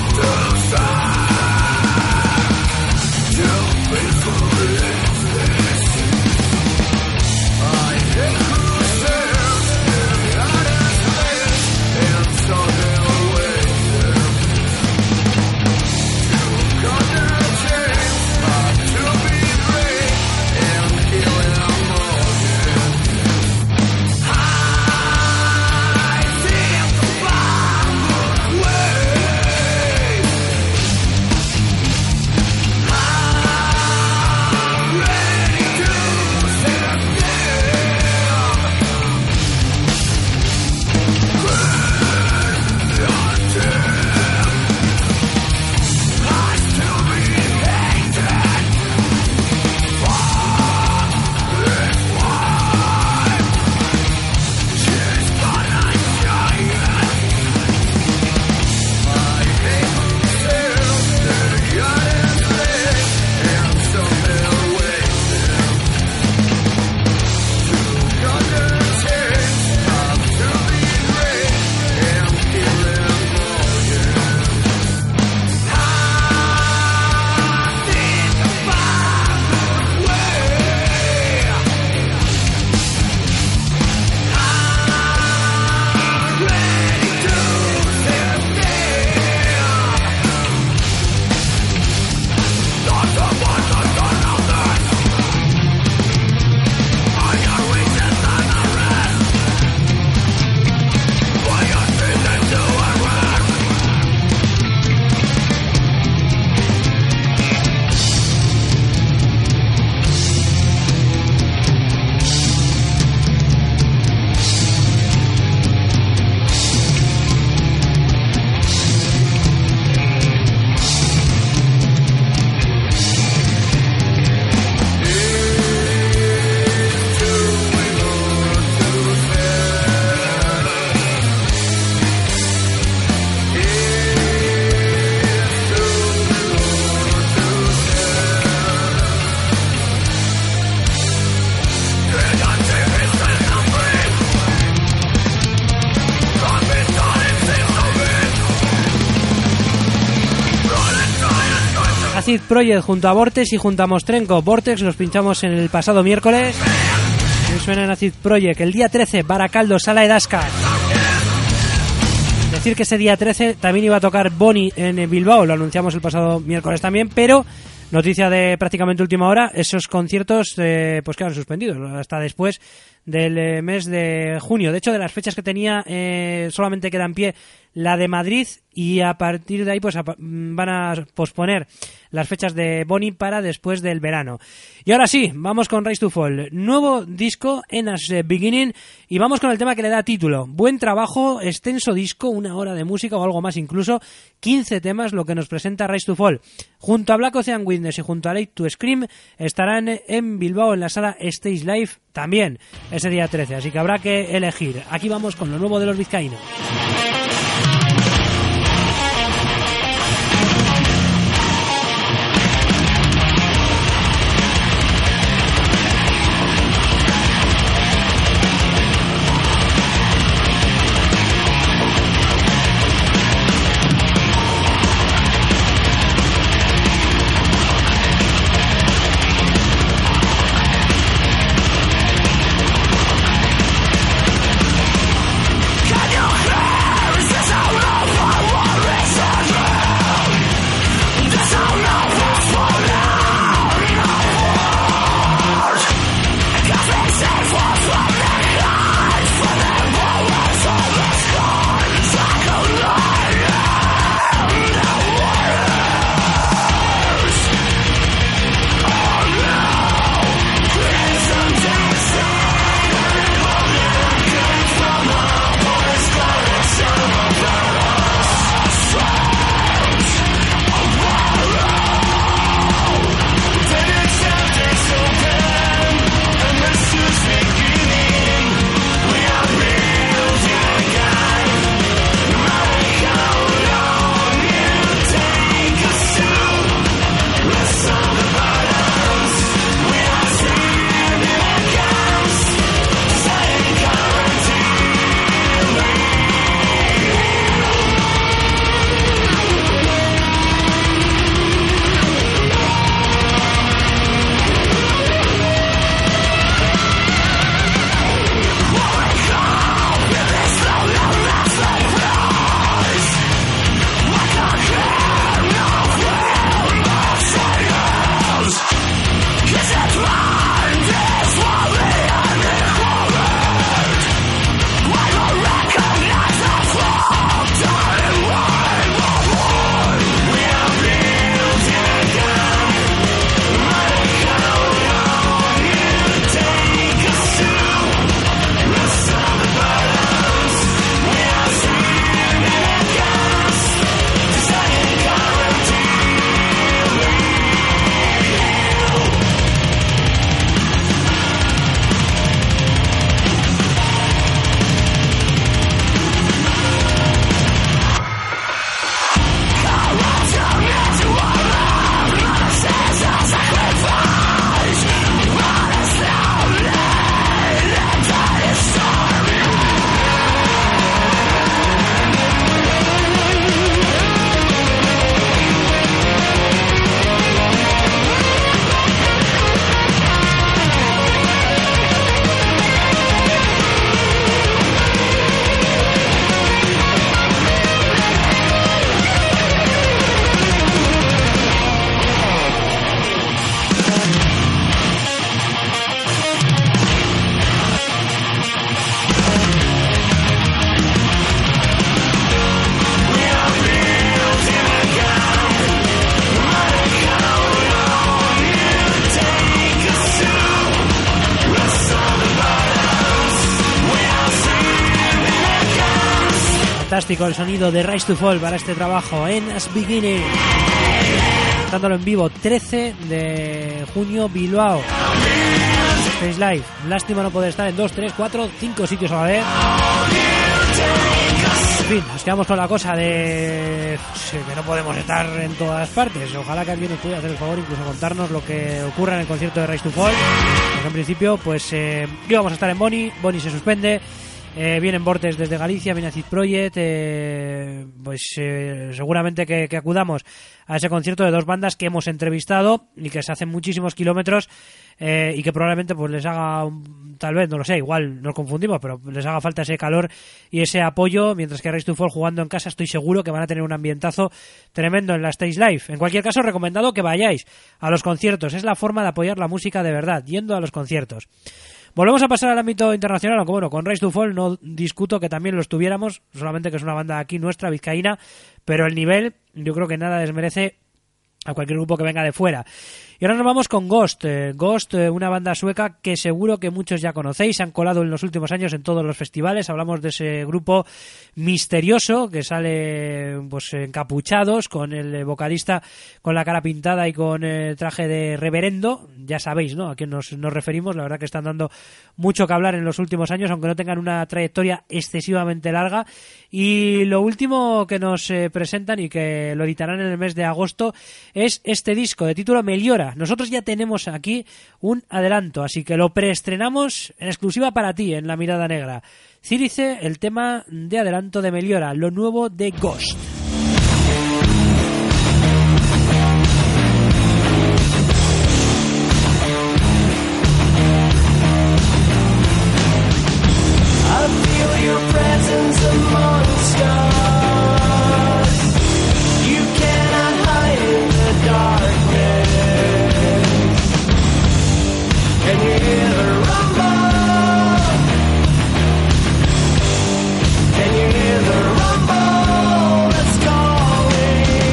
Acid Project junto a Vortex y junto a Mostrenko. Vortex los pinchamos en el pasado miércoles. Y suena en Acid Project. El día trece, Baracaldo, Sala Edasca. Decir que ese día trece también iba a tocar Bonnie en Bilbao. Lo anunciamos el pasado miércoles también, pero noticia de prácticamente última hora, esos conciertos eh, pues quedan suspendidos hasta después del eh, mes de junio. De hecho, de las fechas que tenía eh, solamente queda en pie la de Madrid y a partir de ahí pues a, van a posponer las fechas de Bonnie para después del verano. Y ahora sí, vamos con Rise to Fall, nuevo disco en As Beginning, y vamos con el tema que le da título. Buen trabajo, extenso disco, una hora de música o algo más incluso, quince temas lo que nos presenta Rise to Fall. Junto a Black Ocean Witness y junto a Late to Scream estarán en Bilbao en la sala Stage Live también ese día trece, así que habrá que elegir. Aquí vamos con lo nuevo de los vizcaínos. Can you hear? Fantástico el sonido de Rise to Fall para este trabajo en As Beginning. Dándolo en vivo, trece de junio, Bilbao. Stage Live. Lástima no poder estar en dos, tres, cuatro, cinco sitios a la vez. En fin, nos quedamos con la cosa de que no podemos estar en todas partes. Ojalá que alguien nos pueda hacer el favor, incluso contarnos lo que ocurra en el concierto de Rise to Fall. Porque en principio, pues eh, íbamos a estar en Boni. Boni se suspende. Eh, vienen Vortex desde Galicia, viene Acid Project, eh, pues eh, seguramente que, que acudamos a ese concierto de dos bandas que hemos entrevistado y que se hacen muchísimos kilómetros eh, y que probablemente pues les haga, un, tal vez, no lo sé, igual nos confundimos, pero les haga falta ese calor y ese apoyo, mientras que Rise to Fall jugando en casa estoy seguro que van a tener un ambientazo tremendo en la Stage Live. En cualquier caso, recomendado que vayáis a los conciertos, es la forma de apoyar la música de verdad, yendo a los conciertos. Volvemos a pasar al ámbito internacional, aunque bueno, con Rise to Fall no discuto que también lo estuviéramos, solamente que es una banda aquí nuestra, vizcaína, pero el nivel yo creo que nada desmerece a cualquier grupo que venga de fuera. Y ahora nos vamos con Ghost. Eh, Ghost, eh, una banda sueca que seguro que muchos ya conocéis, se han colado en los últimos años en todos los festivales. Hablamos de ese grupo misterioso que sale pues encapuchados, con el vocalista con la cara pintada y con el traje de reverendo. Ya sabéis, ¿no?, a quién nos, nos referimos. La verdad que están dando mucho que hablar en los últimos años, aunque no tengan una trayectoria excesivamente larga. Y lo último que nos eh, presentan y que lo editarán en el mes de agosto es este disco de título Meliora. Nosotros ya tenemos aquí un adelanto, así que lo preestrenamos en exclusiva para ti en La Mirada Negra. Círice, el tema de adelanto de Meliora, lo nuevo de Ghost. I feel your presence amongst us. You cannot hide in the darkness. Can you hear the rumble? Can you hear the rumble that's calling?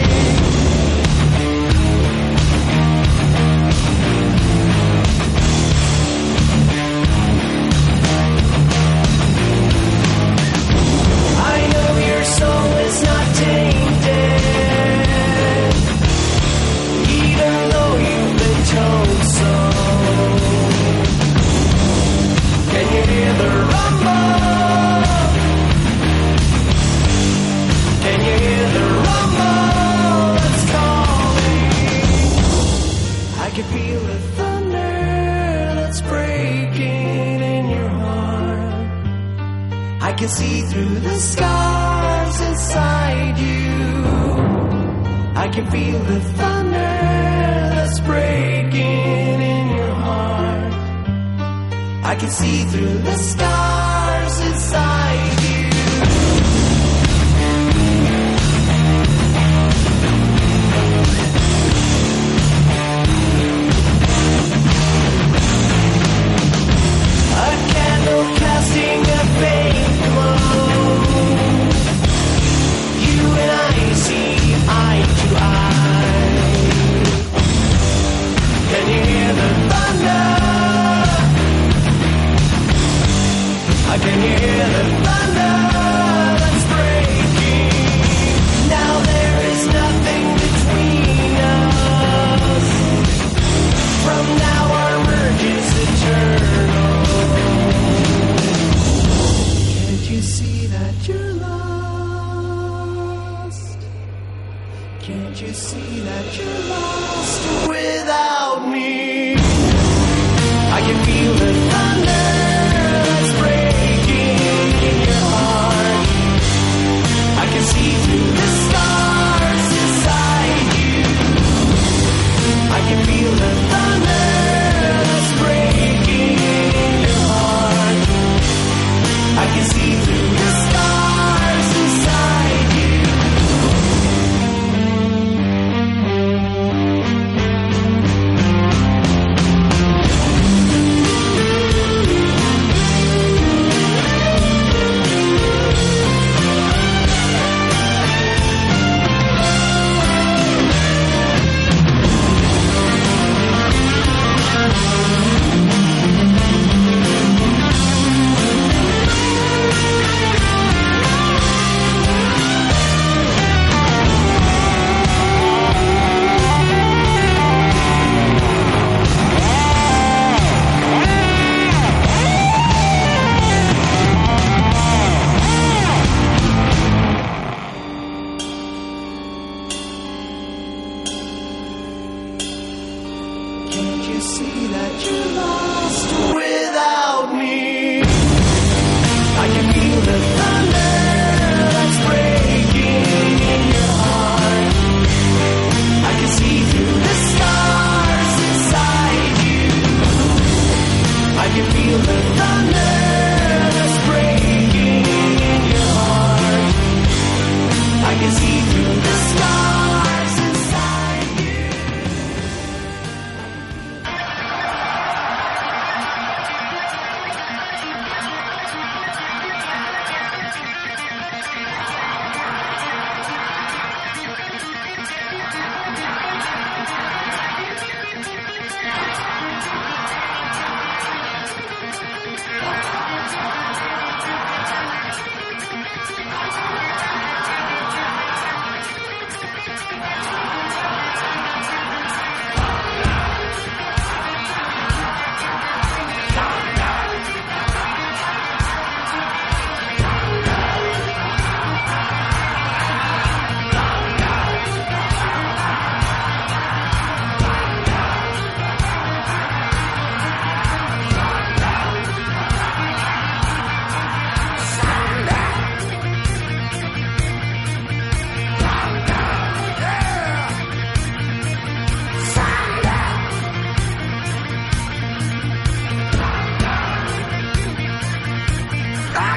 I know your soul is not tainted, even though you've been told so. Can you hear the rumble? Can you hear the rumble that's calling? I can feel the thunder that's breaking in your heart. I can see through the scars inside you. I can feel the thunder that's breaking in your heart. I can see through the scars inside you. A candle casting a faint glow. You and I see eye to eye. Can you hear the thunder? I can hear the thunder that's breaking. Now there is nothing between us. From now our merge is eternal. Can't you see that you're lost? Can't you see that you're lost without me? I can feel the thunder that's breaking in your heart. I can see through the stars inside you. I can feel the thunder that's breaking in your heart. I can see through the stars inside you.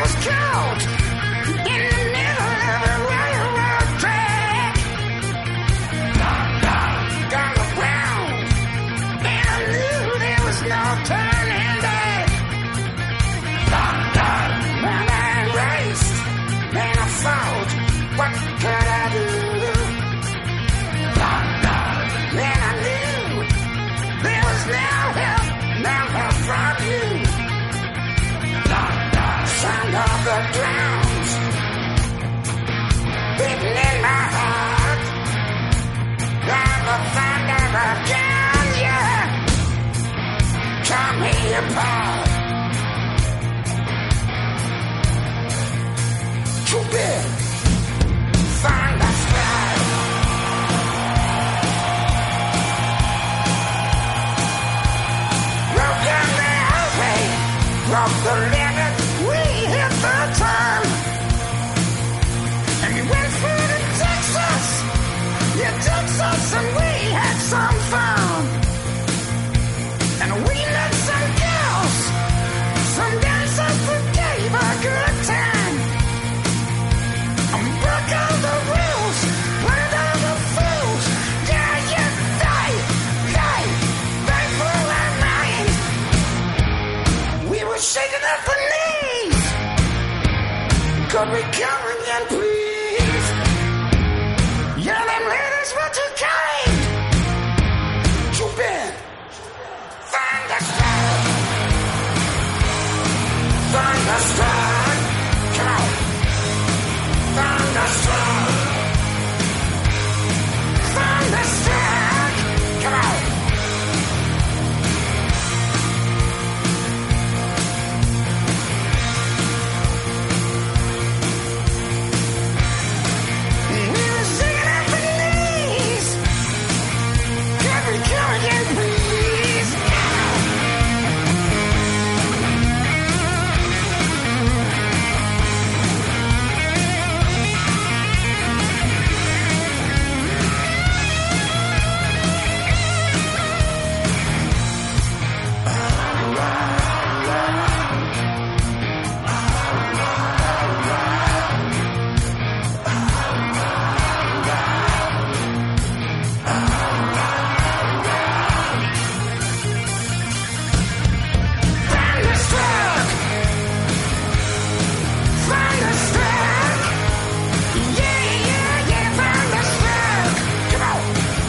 was caught in the middle of a railroad track. Got around, and I knew there was no turning back. When I raced, and I fought, what could I do? Then I knew there was no help, no help from you. Sound of the drums beating in my heart, and the thunder of gun, yeah, tore me apart. Too big, thunderstruck. Broke down the highway, broke the limit, we hit the turn. And we went through to Texas, yeah, Texas, and we had some fun. And we met some girls, some dancers that gave a good time. And we broke all the rules, burned all the fools, yeah, yeah, they, they, they blew our minds. We were shaking at the knees. Could we come again, please? Yeah, them ladies were too kind. Too bad. Thunderstruck. Thunderstruck. Come on. Thunderstruck. Thunderstruck. Come on. We were singing at the knees. Could we come again, please? Thunderstruck! Thunderstruck! Yeah, yeah, yeah, thunderstruck! Come on!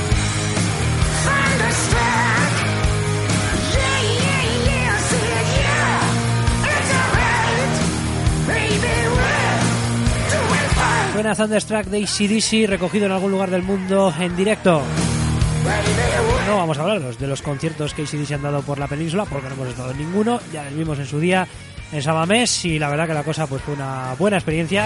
Thunderstruck! Yeah, yeah, yeah, see it, yeah! It's alright! Baby, we're doing fine! Suena Thunderstruck de A C D C, recogido en algún lugar del mundo en directo. Baby, we're No vamos a hablaros de los conciertos que A C D C han dado por la península, porque no hemos estado en ninguno. Ya les vimos en su día en Sabamés y la verdad que la cosa pues fue una buena experiencia.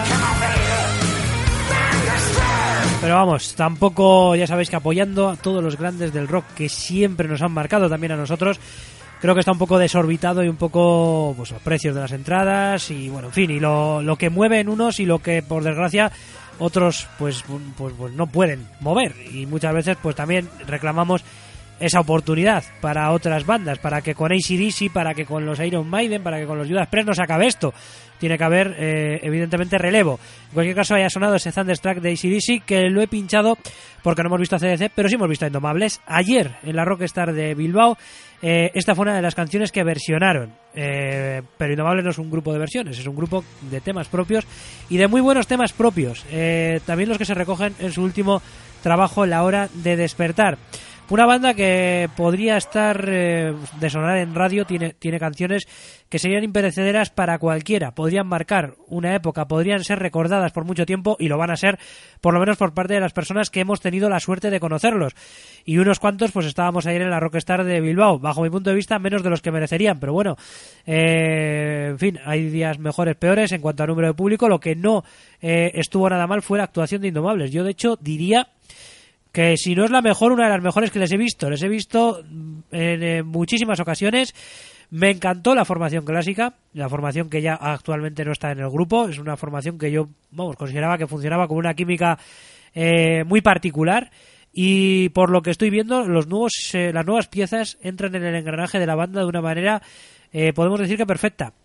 Pero vamos, tampoco, ya sabéis que apoyando a todos los grandes del rock que siempre nos han marcado, también a nosotros, creo que está un poco desorbitado y un poco pues los precios de las entradas y bueno, en fin, y lo, lo que mueven unos y lo que por desgracia otros pues, pues pues no pueden mover, y muchas veces pues también reclamamos esa oportunidad para otras bandas, para que con A C D C, para que con los Iron Maiden, para que con los Judas Priest no se acabe esto. Tiene que haber eh, evidentemente relevo. En cualquier caso haya sonado ese Thunderstruck de A C D C, que lo he pinchado porque no hemos visto a C D C, pero sí hemos visto a Indomables ayer en la Rockstar de Bilbao. Eh, esta fue una de las canciones que versionaron, eh, pero Indomables no es un grupo de versiones, es un grupo de temas propios y de muy buenos temas propios, eh, también los que se recogen en su último trabajo, La Hora de Despertar. Una banda que podría estar eh, de sonar en radio, tiene, tiene canciones que serían imperecederas para cualquiera, podrían marcar una época, podrían ser recordadas por mucho tiempo y lo van a ser por lo menos por parte de las personas que hemos tenido la suerte de conocerlos. Y unos cuantos pues estábamos ayer en la Rockstar de Bilbao, bajo mi punto de vista menos de los que merecerían, pero bueno, eh, en fin, hay días mejores, peores en cuanto a número de público. Lo que no eh, estuvo nada mal fue la actuación de Indomables. Yo de hecho diría que si no es la mejor, una de las mejores que les he visto. Les he visto en, en muchísimas ocasiones. Me encantó la formación clásica, la formación que ya actualmente no está en el grupo. Es una formación que yo, vamos, consideraba que funcionaba con una química eh, muy particular. Y por lo que estoy viendo, los nuevos, eh, las nuevas piezas entran en el engranaje de la banda de una manera, eh, podemos decir que perfecta.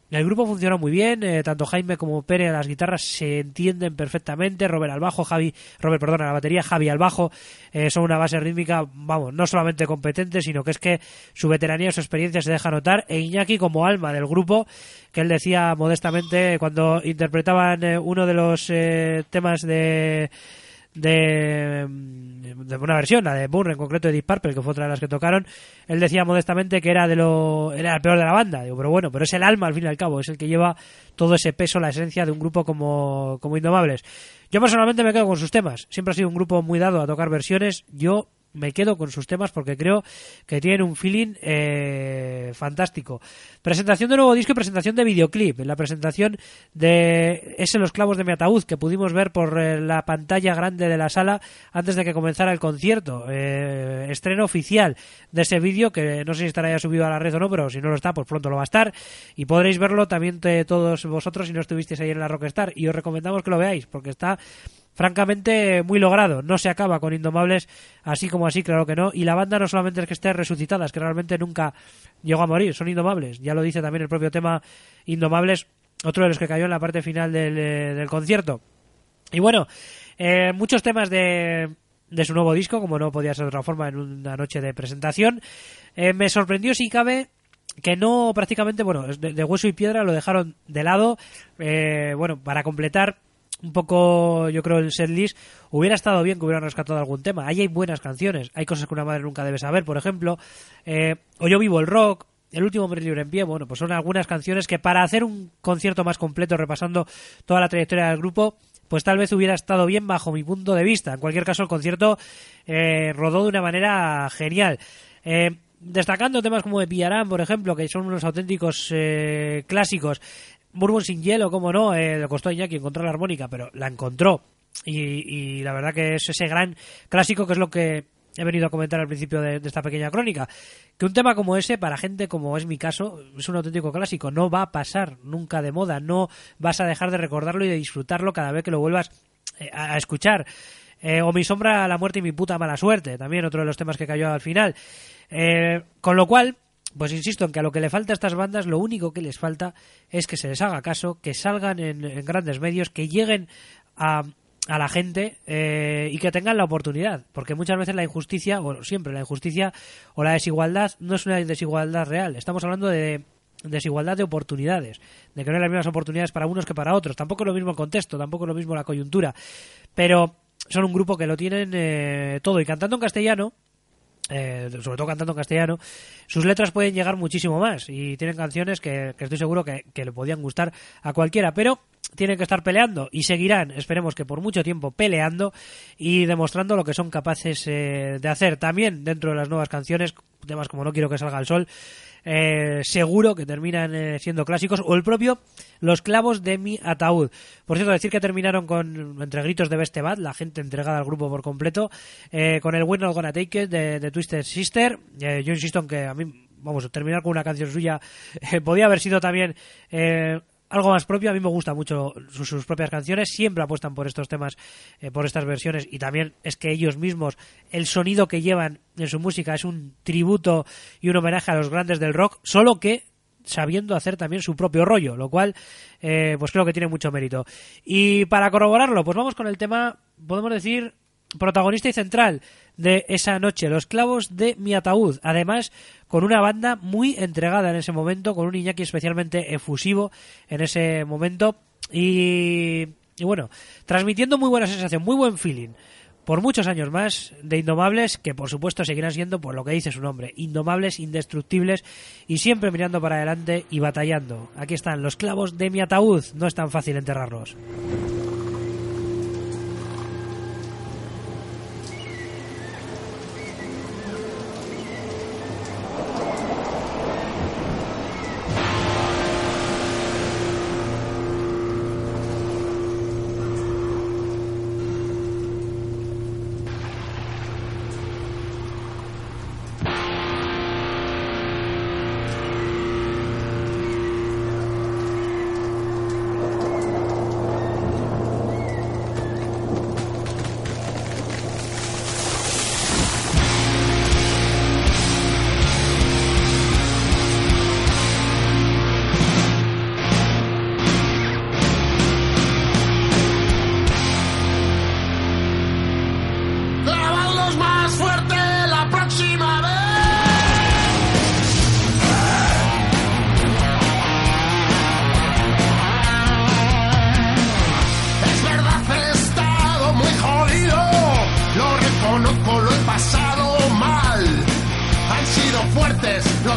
El grupo funcionó muy bien, eh, tanto Jaime como Pere a las guitarras se entienden perfectamente, Robert al bajo, Javi, Robert, perdón, a la batería, Javi al bajo, eh, son una base rítmica, vamos, no solamente competente, sino que es que su veteranía y su experiencia se deja notar, e Iñaki como alma del grupo, que él decía modestamente cuando interpretaban eh, uno de los eh, temas de... De, de una versión, la de Burn, en concreto de Deep Purple, que fue otra de las que tocaron, él decía modestamente que era de lo era el peor de la banda. Digo, pero bueno, pero es el alma al fin y al cabo, es el que lleva todo ese peso, la esencia de un grupo como, como Indomables. Yo personalmente me quedo con sus temas, siempre ha sido un grupo muy dado a tocar versiones, yo me quedo con sus temas porque creo que tienen un feeling eh, fantástico. Presentación de nuevo disco y presentación de videoclip. La presentación de ese Los clavos de mi ataúd que pudimos ver por eh, la pantalla grande de la sala antes de que comenzara el concierto. Eh, estreno oficial de ese vídeo que no sé si estará ya subido a la red o no, pero si no lo está, pues pronto lo va a estar. Y podréis verlo también te, todos vosotros si no estuvisteis ahí en la Rockstar. Y os recomendamos que lo veáis porque está francamente muy logrado. No se acaba con Indomables así como así, claro que no, y la banda no solamente es que esté resucitada, es que realmente nunca llegó a morir, son indomables, ya lo dice también el propio tema Indomables, otro de los que cayó en la parte final del, del concierto. Y bueno, eh, muchos temas de, de su nuevo disco, como no podía ser de otra forma en una noche de presentación. Eh, me sorprendió, si cabe, que no prácticamente, bueno, de, de Hueso y Piedra lo dejaron de lado, eh, bueno, para completar un poco, yo creo, el setlist, hubiera estado bien que hubieran rescatado algún tema. Ahí hay buenas canciones, hay cosas que una madre nunca debe saber, por ejemplo, eh, o Yo vivo el rock, El último hombre libre en pie. Bueno, pues son algunas canciones que para hacer un concierto más completo, repasando toda la trayectoria del grupo, pues tal vez hubiera estado bien bajo mi punto de vista. En cualquier caso, el concierto eh, rodó de una manera genial. Eh, destacando temas como de Pillarán, por ejemplo, que son unos auténticos eh, clásicos. Bourbon sin hielo, cómo no, eh, le costó a Iñaki encontrar la armónica, pero la encontró. Y, y la verdad que es ese gran clásico que es lo que he venido a comentar al principio de, de esta pequeña crónica. Que un tema como ese, para gente como es mi caso, es un auténtico clásico. No va a pasar nunca de moda, no vas a dejar de recordarlo y de disfrutarlo cada vez que lo vuelvas eh, a, a escuchar. Eh, o Mi sombra, la muerte y mi puta mala suerte, también otro de los temas que cayó al final. Eh, con lo cual, pues insisto en que a lo que le falta a estas bandas, lo único que les falta es que se les haga caso, que salgan en, en grandes medios, que lleguen a, a la gente eh, y que tengan la oportunidad, porque muchas veces la injusticia, o siempre la injusticia o la desigualdad no es una desigualdad real, estamos hablando de desigualdad de oportunidades, de que no hay las mismas oportunidades para unos que para otros, tampoco es lo mismo el contexto, tampoco es lo mismo la coyuntura, pero son un grupo que lo tienen eh, todo, y cantando en castellano, Eh, sobre todo cantando en castellano, sus letras pueden llegar muchísimo más y tienen canciones que, que estoy seguro que, que le podían gustar a cualquiera, pero tienen que estar peleando y seguirán, esperemos que por mucho tiempo, peleando y demostrando lo que son capaces eh, de hacer. También dentro de las nuevas canciones, temas como No quiero que salga el sol, eh, seguro que terminan eh, siendo clásicos, o el propio Los clavos de mi ataúd. Por cierto, decir que terminaron con, entre gritos de Beste Bad, la gente entregada al grupo por completo, eh, con el We're Not Gonna Take It de, de Twisted Sister. Eh, yo insisto en que a mí, vamos, terminar con una canción suya eh, podía haber sido también eh, algo más propio. A mí me gusta mucho sus, sus propias canciones, siempre apuestan por estos temas, eh, por estas versiones, y también es que ellos mismos, el sonido que llevan en su música es un tributo y un homenaje a los grandes del rock, solo que sabiendo hacer también su propio rollo, lo cual eh, pues creo que tiene mucho mérito. Y para corroborarlo, pues vamos con el tema, podemos decir, protagonista y central de esa noche, Los clavos de mi ataúd, además con una banda muy entregada en ese momento, con un Iñaki especialmente efusivo en ese momento y, y bueno, transmitiendo muy buena sensación, muy buen feeling por muchos años más de Indomables, que por supuesto seguirán siendo, por lo que dice su nombre, indomables, indestructibles y siempre mirando para adelante y batallando. Aquí están Los clavos de mi ataúd, no es tan fácil enterrarlos.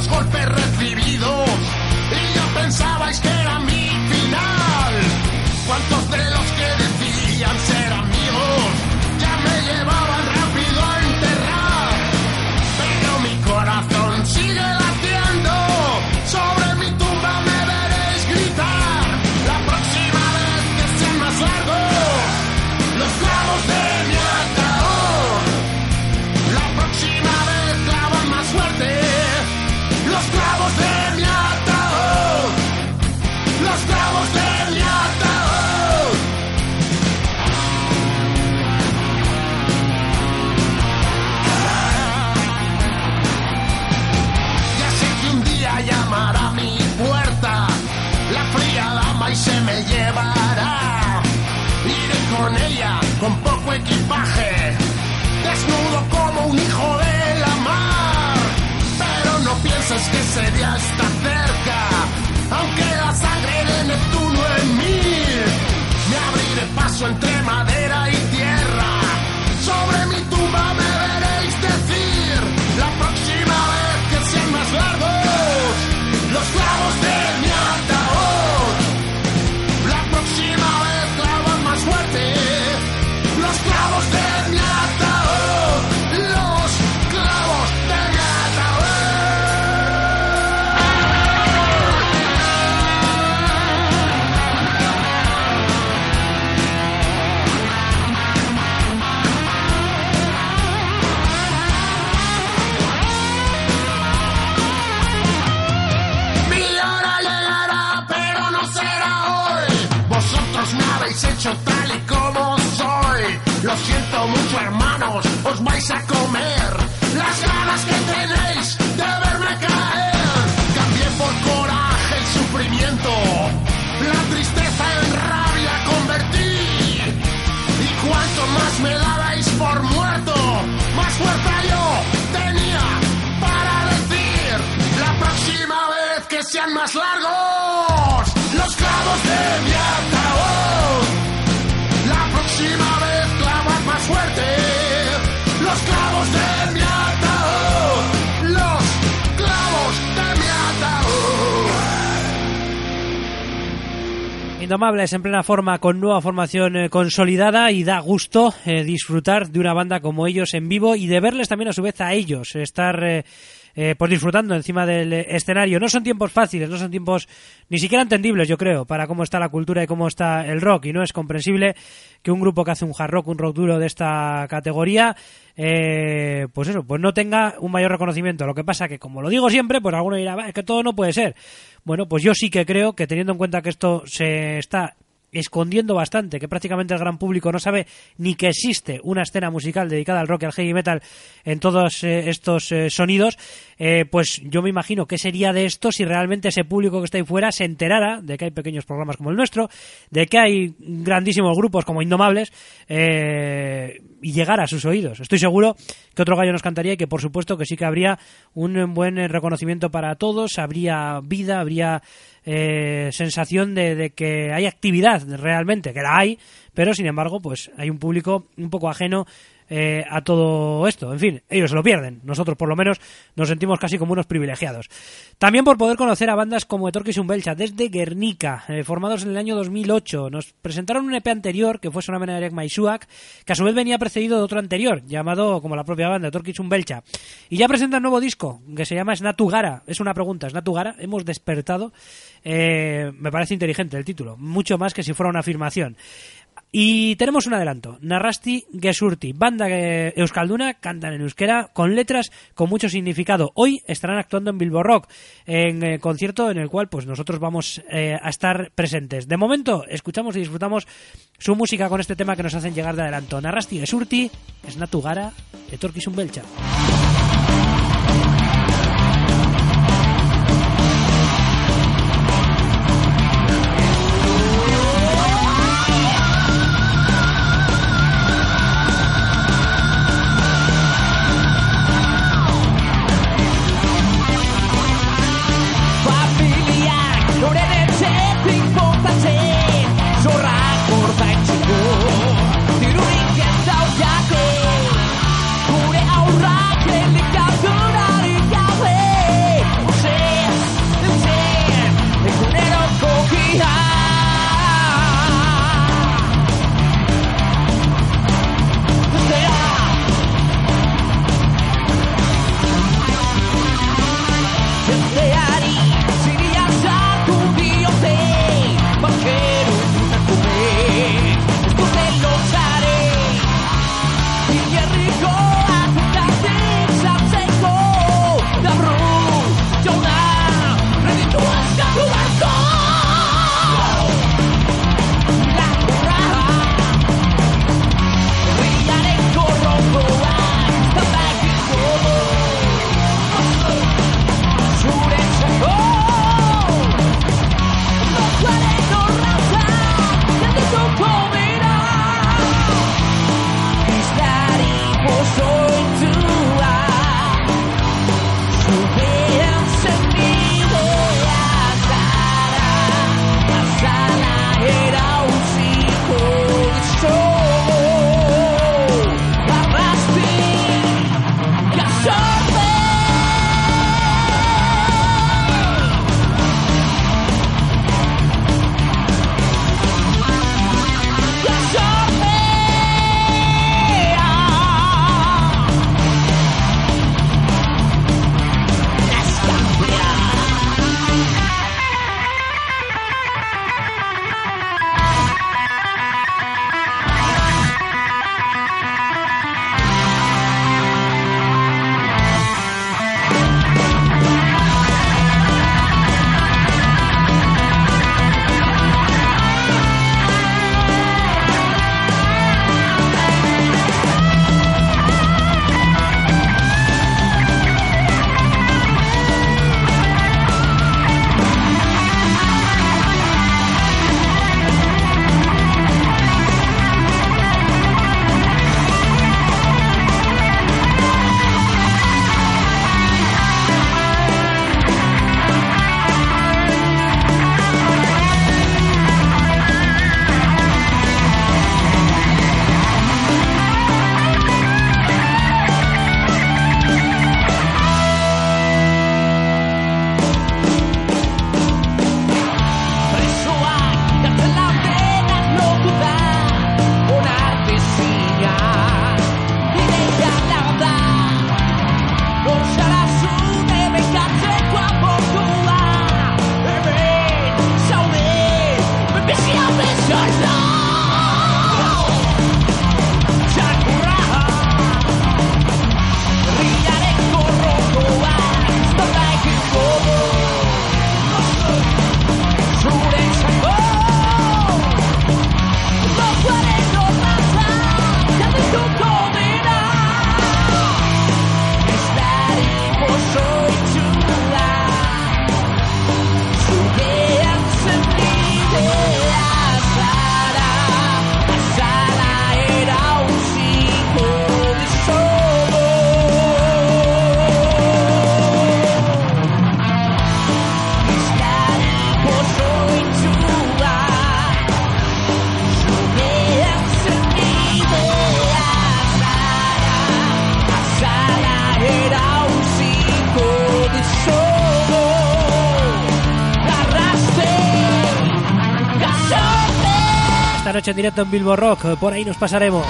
los golpes recibidos y ya pensabais que era mi final. ¿Cuántos de los que decían ser amigos ya me llevaban rápido a enterrar? Pero mi corazón sigue latiendo, sobre mi tumba me veréis gritar. La próxima vez que sean más largos los clavos de mi ataúd, la próxima vez clavan más fuerte los clavos de mi ataúd, los clavos de mi ataúd. Ya sé que un día llamará a mi puerta la fría dama y se me llevará. Iré con ella con poco equipaje, desnudo como un hijo de la mar. Pero no pienses que ese día está cerca, aunque la sangre de Neptuno en mí. Me abriré paso entre madera y tierra, sobre mi tumba me veréis decir. La próxima vez que sean más largos los clavos de mi ataúd, la próxima vez clavan más fuerte los clavos de mi ataúd, los clavos de mi ataúd. Mi hora llegará, pero no será hoy. Vosotros me habéis hecho tal y como soy. Lo siento mucho, hermanos, os vais a comer las ganas que tenéis de verme caer. Cambié por coraje y sufrimiento, la tristeza en rabia convertí. Y cuanto más me dabais por muerto, más fuerza yo tenía para decir. La próxima vez que sean más largos los clavos de mi ataúd, la próxima vez clavan más fuerte los clavos de mi ataúd, los clavos de mi ataúd. Indomables en plena forma, con nueva formación eh, consolidada, y da gusto eh, disfrutar de una banda como ellos en vivo y de verles también a su vez a ellos estar eh, eh, pues disfrutando encima del eh, escenario. No son tiempos fáciles, no son tiempos ni siquiera entendibles, yo creo, para cómo está la cultura y cómo está el rock, y no es comprensible que un grupo que hace un hard rock, un rock duro de esta categoría, eh, pues eso, pues no tenga un mayor reconocimiento. Lo que pasa que, como lo digo siempre, pues alguno dirá, es que todo no puede ser. Bueno, pues yo sí que creo que, teniendo en cuenta que esto se está escondiendo bastante, que prácticamente el gran público no sabe ni que existe una escena musical dedicada al rock y al heavy metal en todos eh, estos eh, sonidos, eh, pues yo me imagino qué sería de esto si realmente ese público que está ahí fuera se enterara de que hay pequeños programas como el nuestro, de que hay grandísimos grupos como Indomables, eh, y llegara a sus oídos. Estoy seguro que otro gallo nos cantaría, y que por supuesto que sí que habría un buen reconocimiento para todos, habría vida, habría Eh, sensación de, de que hay actividad realmente, que la hay, pero sin embargo pues hay un público un poco ajeno eh, a todo esto. En fin, ellos se lo pierden, nosotros por lo menos nos sentimos casi como unos privilegiados. También por poder conocer a bandas como Etorkis Umbeltza desde Guernica, eh, formados en el año dos mil ocho. Nos presentaron un E P anterior que fue Sonamena Erek Maisuak, que a su vez venía precedido de otro anterior llamado, como la propia banda, Etorkis Umbeltza, y ya presenta un nuevo disco que se llama Esnatu Gara. Es una pregunta, ¿Esnatu Gara? Hemos despertado. Eh, me parece inteligente el título, mucho más que si fuera una afirmación. Y tenemos un adelanto: Narrasti Gezurti, banda euskalduna, cantan en euskera con letras con mucho significado. Hoy estarán actuando en Bilbo Rock, en el concierto en el cual pues nosotros vamos eh, a estar presentes. De momento escuchamos y disfrutamos su música con este tema que nos hacen llegar de adelanto: Narrasti Gezurti, Esnatu Gara, Etorkis Umbeltza. Zorrak ordaintzeko dirurik ez daukagu, gure aurrak esta noche en directo en Bilbo Rock, por ahí nos pasaremos.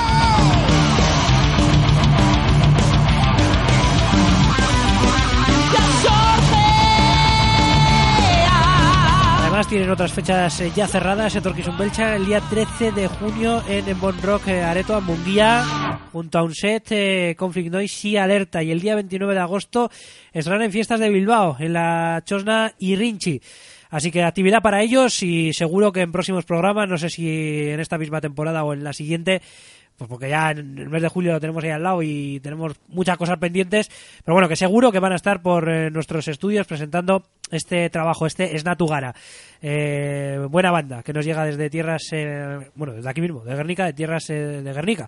Además tienen otras fechas eh, ya cerradas en Torquís Belcha, el día trece de junio en, en Bon Rock eh, Areto, en Munguía, junto a un set eh, Conflict Noise y Alerta, y el día veintinueve de agosto estarán en Fiestas de Bilbao, en la Chosna y Rinchi. Así que actividad para ellos y seguro que en próximos programas, no sé si en esta misma temporada o en la siguiente, pues porque ya en el mes de julio lo tenemos ahí al lado y tenemos muchas cosas pendientes, pero bueno, que seguro que van a estar por eh, nuestros estudios presentando este trabajo, este Snatugara. Eh, buena banda que nos llega desde tierras, eh, bueno, desde aquí mismo, de Guernica, de tierras eh, de Guernica.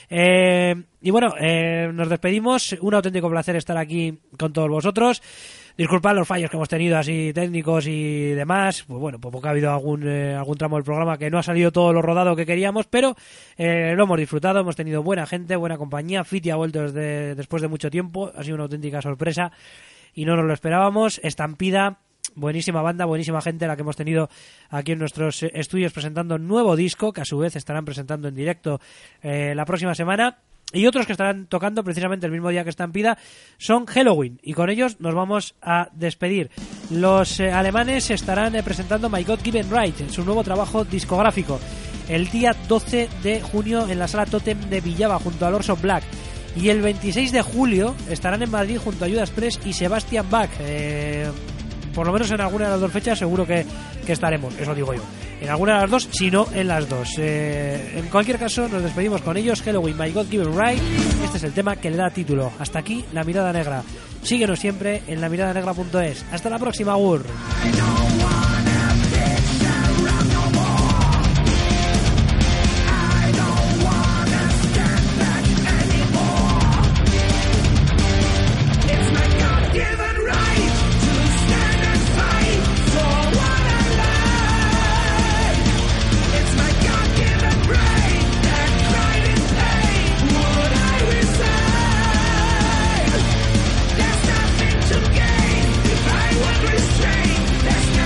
Eh, y bueno, eh, nos despedimos, un auténtico placer estar aquí con todos vosotros. Disculpad los fallos que hemos tenido así técnicos y demás, pues bueno, pues porque ha habido algún eh, algún tramo del programa que no ha salido todo lo rodado que queríamos, pero eh, lo hemos disfrutado, hemos tenido buena gente, buena compañía. Fiti ha vuelto desde, después de mucho tiempo, ha sido una auténtica sorpresa y no nos lo esperábamos. Estampida, buenísima banda, buenísima gente la que hemos tenido aquí en nuestros estudios presentando un nuevo disco que a su vez estarán presentando en directo eh, la próxima semana. Y otros que estarán tocando precisamente el mismo día que Estampida son Halloween, y con ellos nos vamos a despedir. Los eh, alemanes estarán eh, presentando My God Given Right, su nuevo trabajo discográfico, el día doce de junio en la Sala Totem de Villava junto al Orso Black, y el veintiséis de julio estarán en Madrid junto a Judas Press y Sebastian Bach. Eh, por lo menos en alguna de las dos fechas seguro que, que estaremos, eso digo yo. En alguna de las dos, si no en las dos. Eh, en cualquier caso, nos despedimos con ellos. Halloween, My God Given Right. Este es el tema que le da título. Hasta aquí, La Mirada Negra. Síguenos siempre en la mirada negra punto es. Hasta la próxima, Gur. There's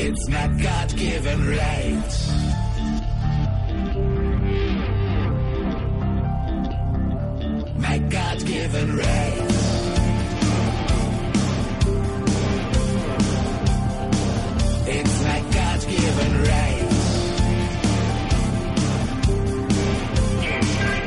It's my God-given right. My God-given right. It's my God-given right. It's my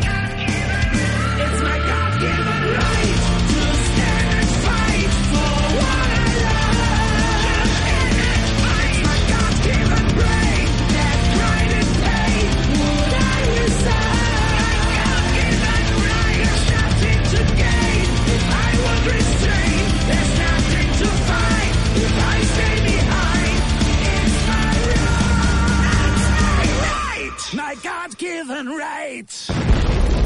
God-given right to stand and fight for what I love. It's my God-given brain that cried in pain. Would I resign? My God-given right. There's nothing to gain if I would restrain. There's nothing to fight if I stay behind. It's my right. It's my right. My God-given right.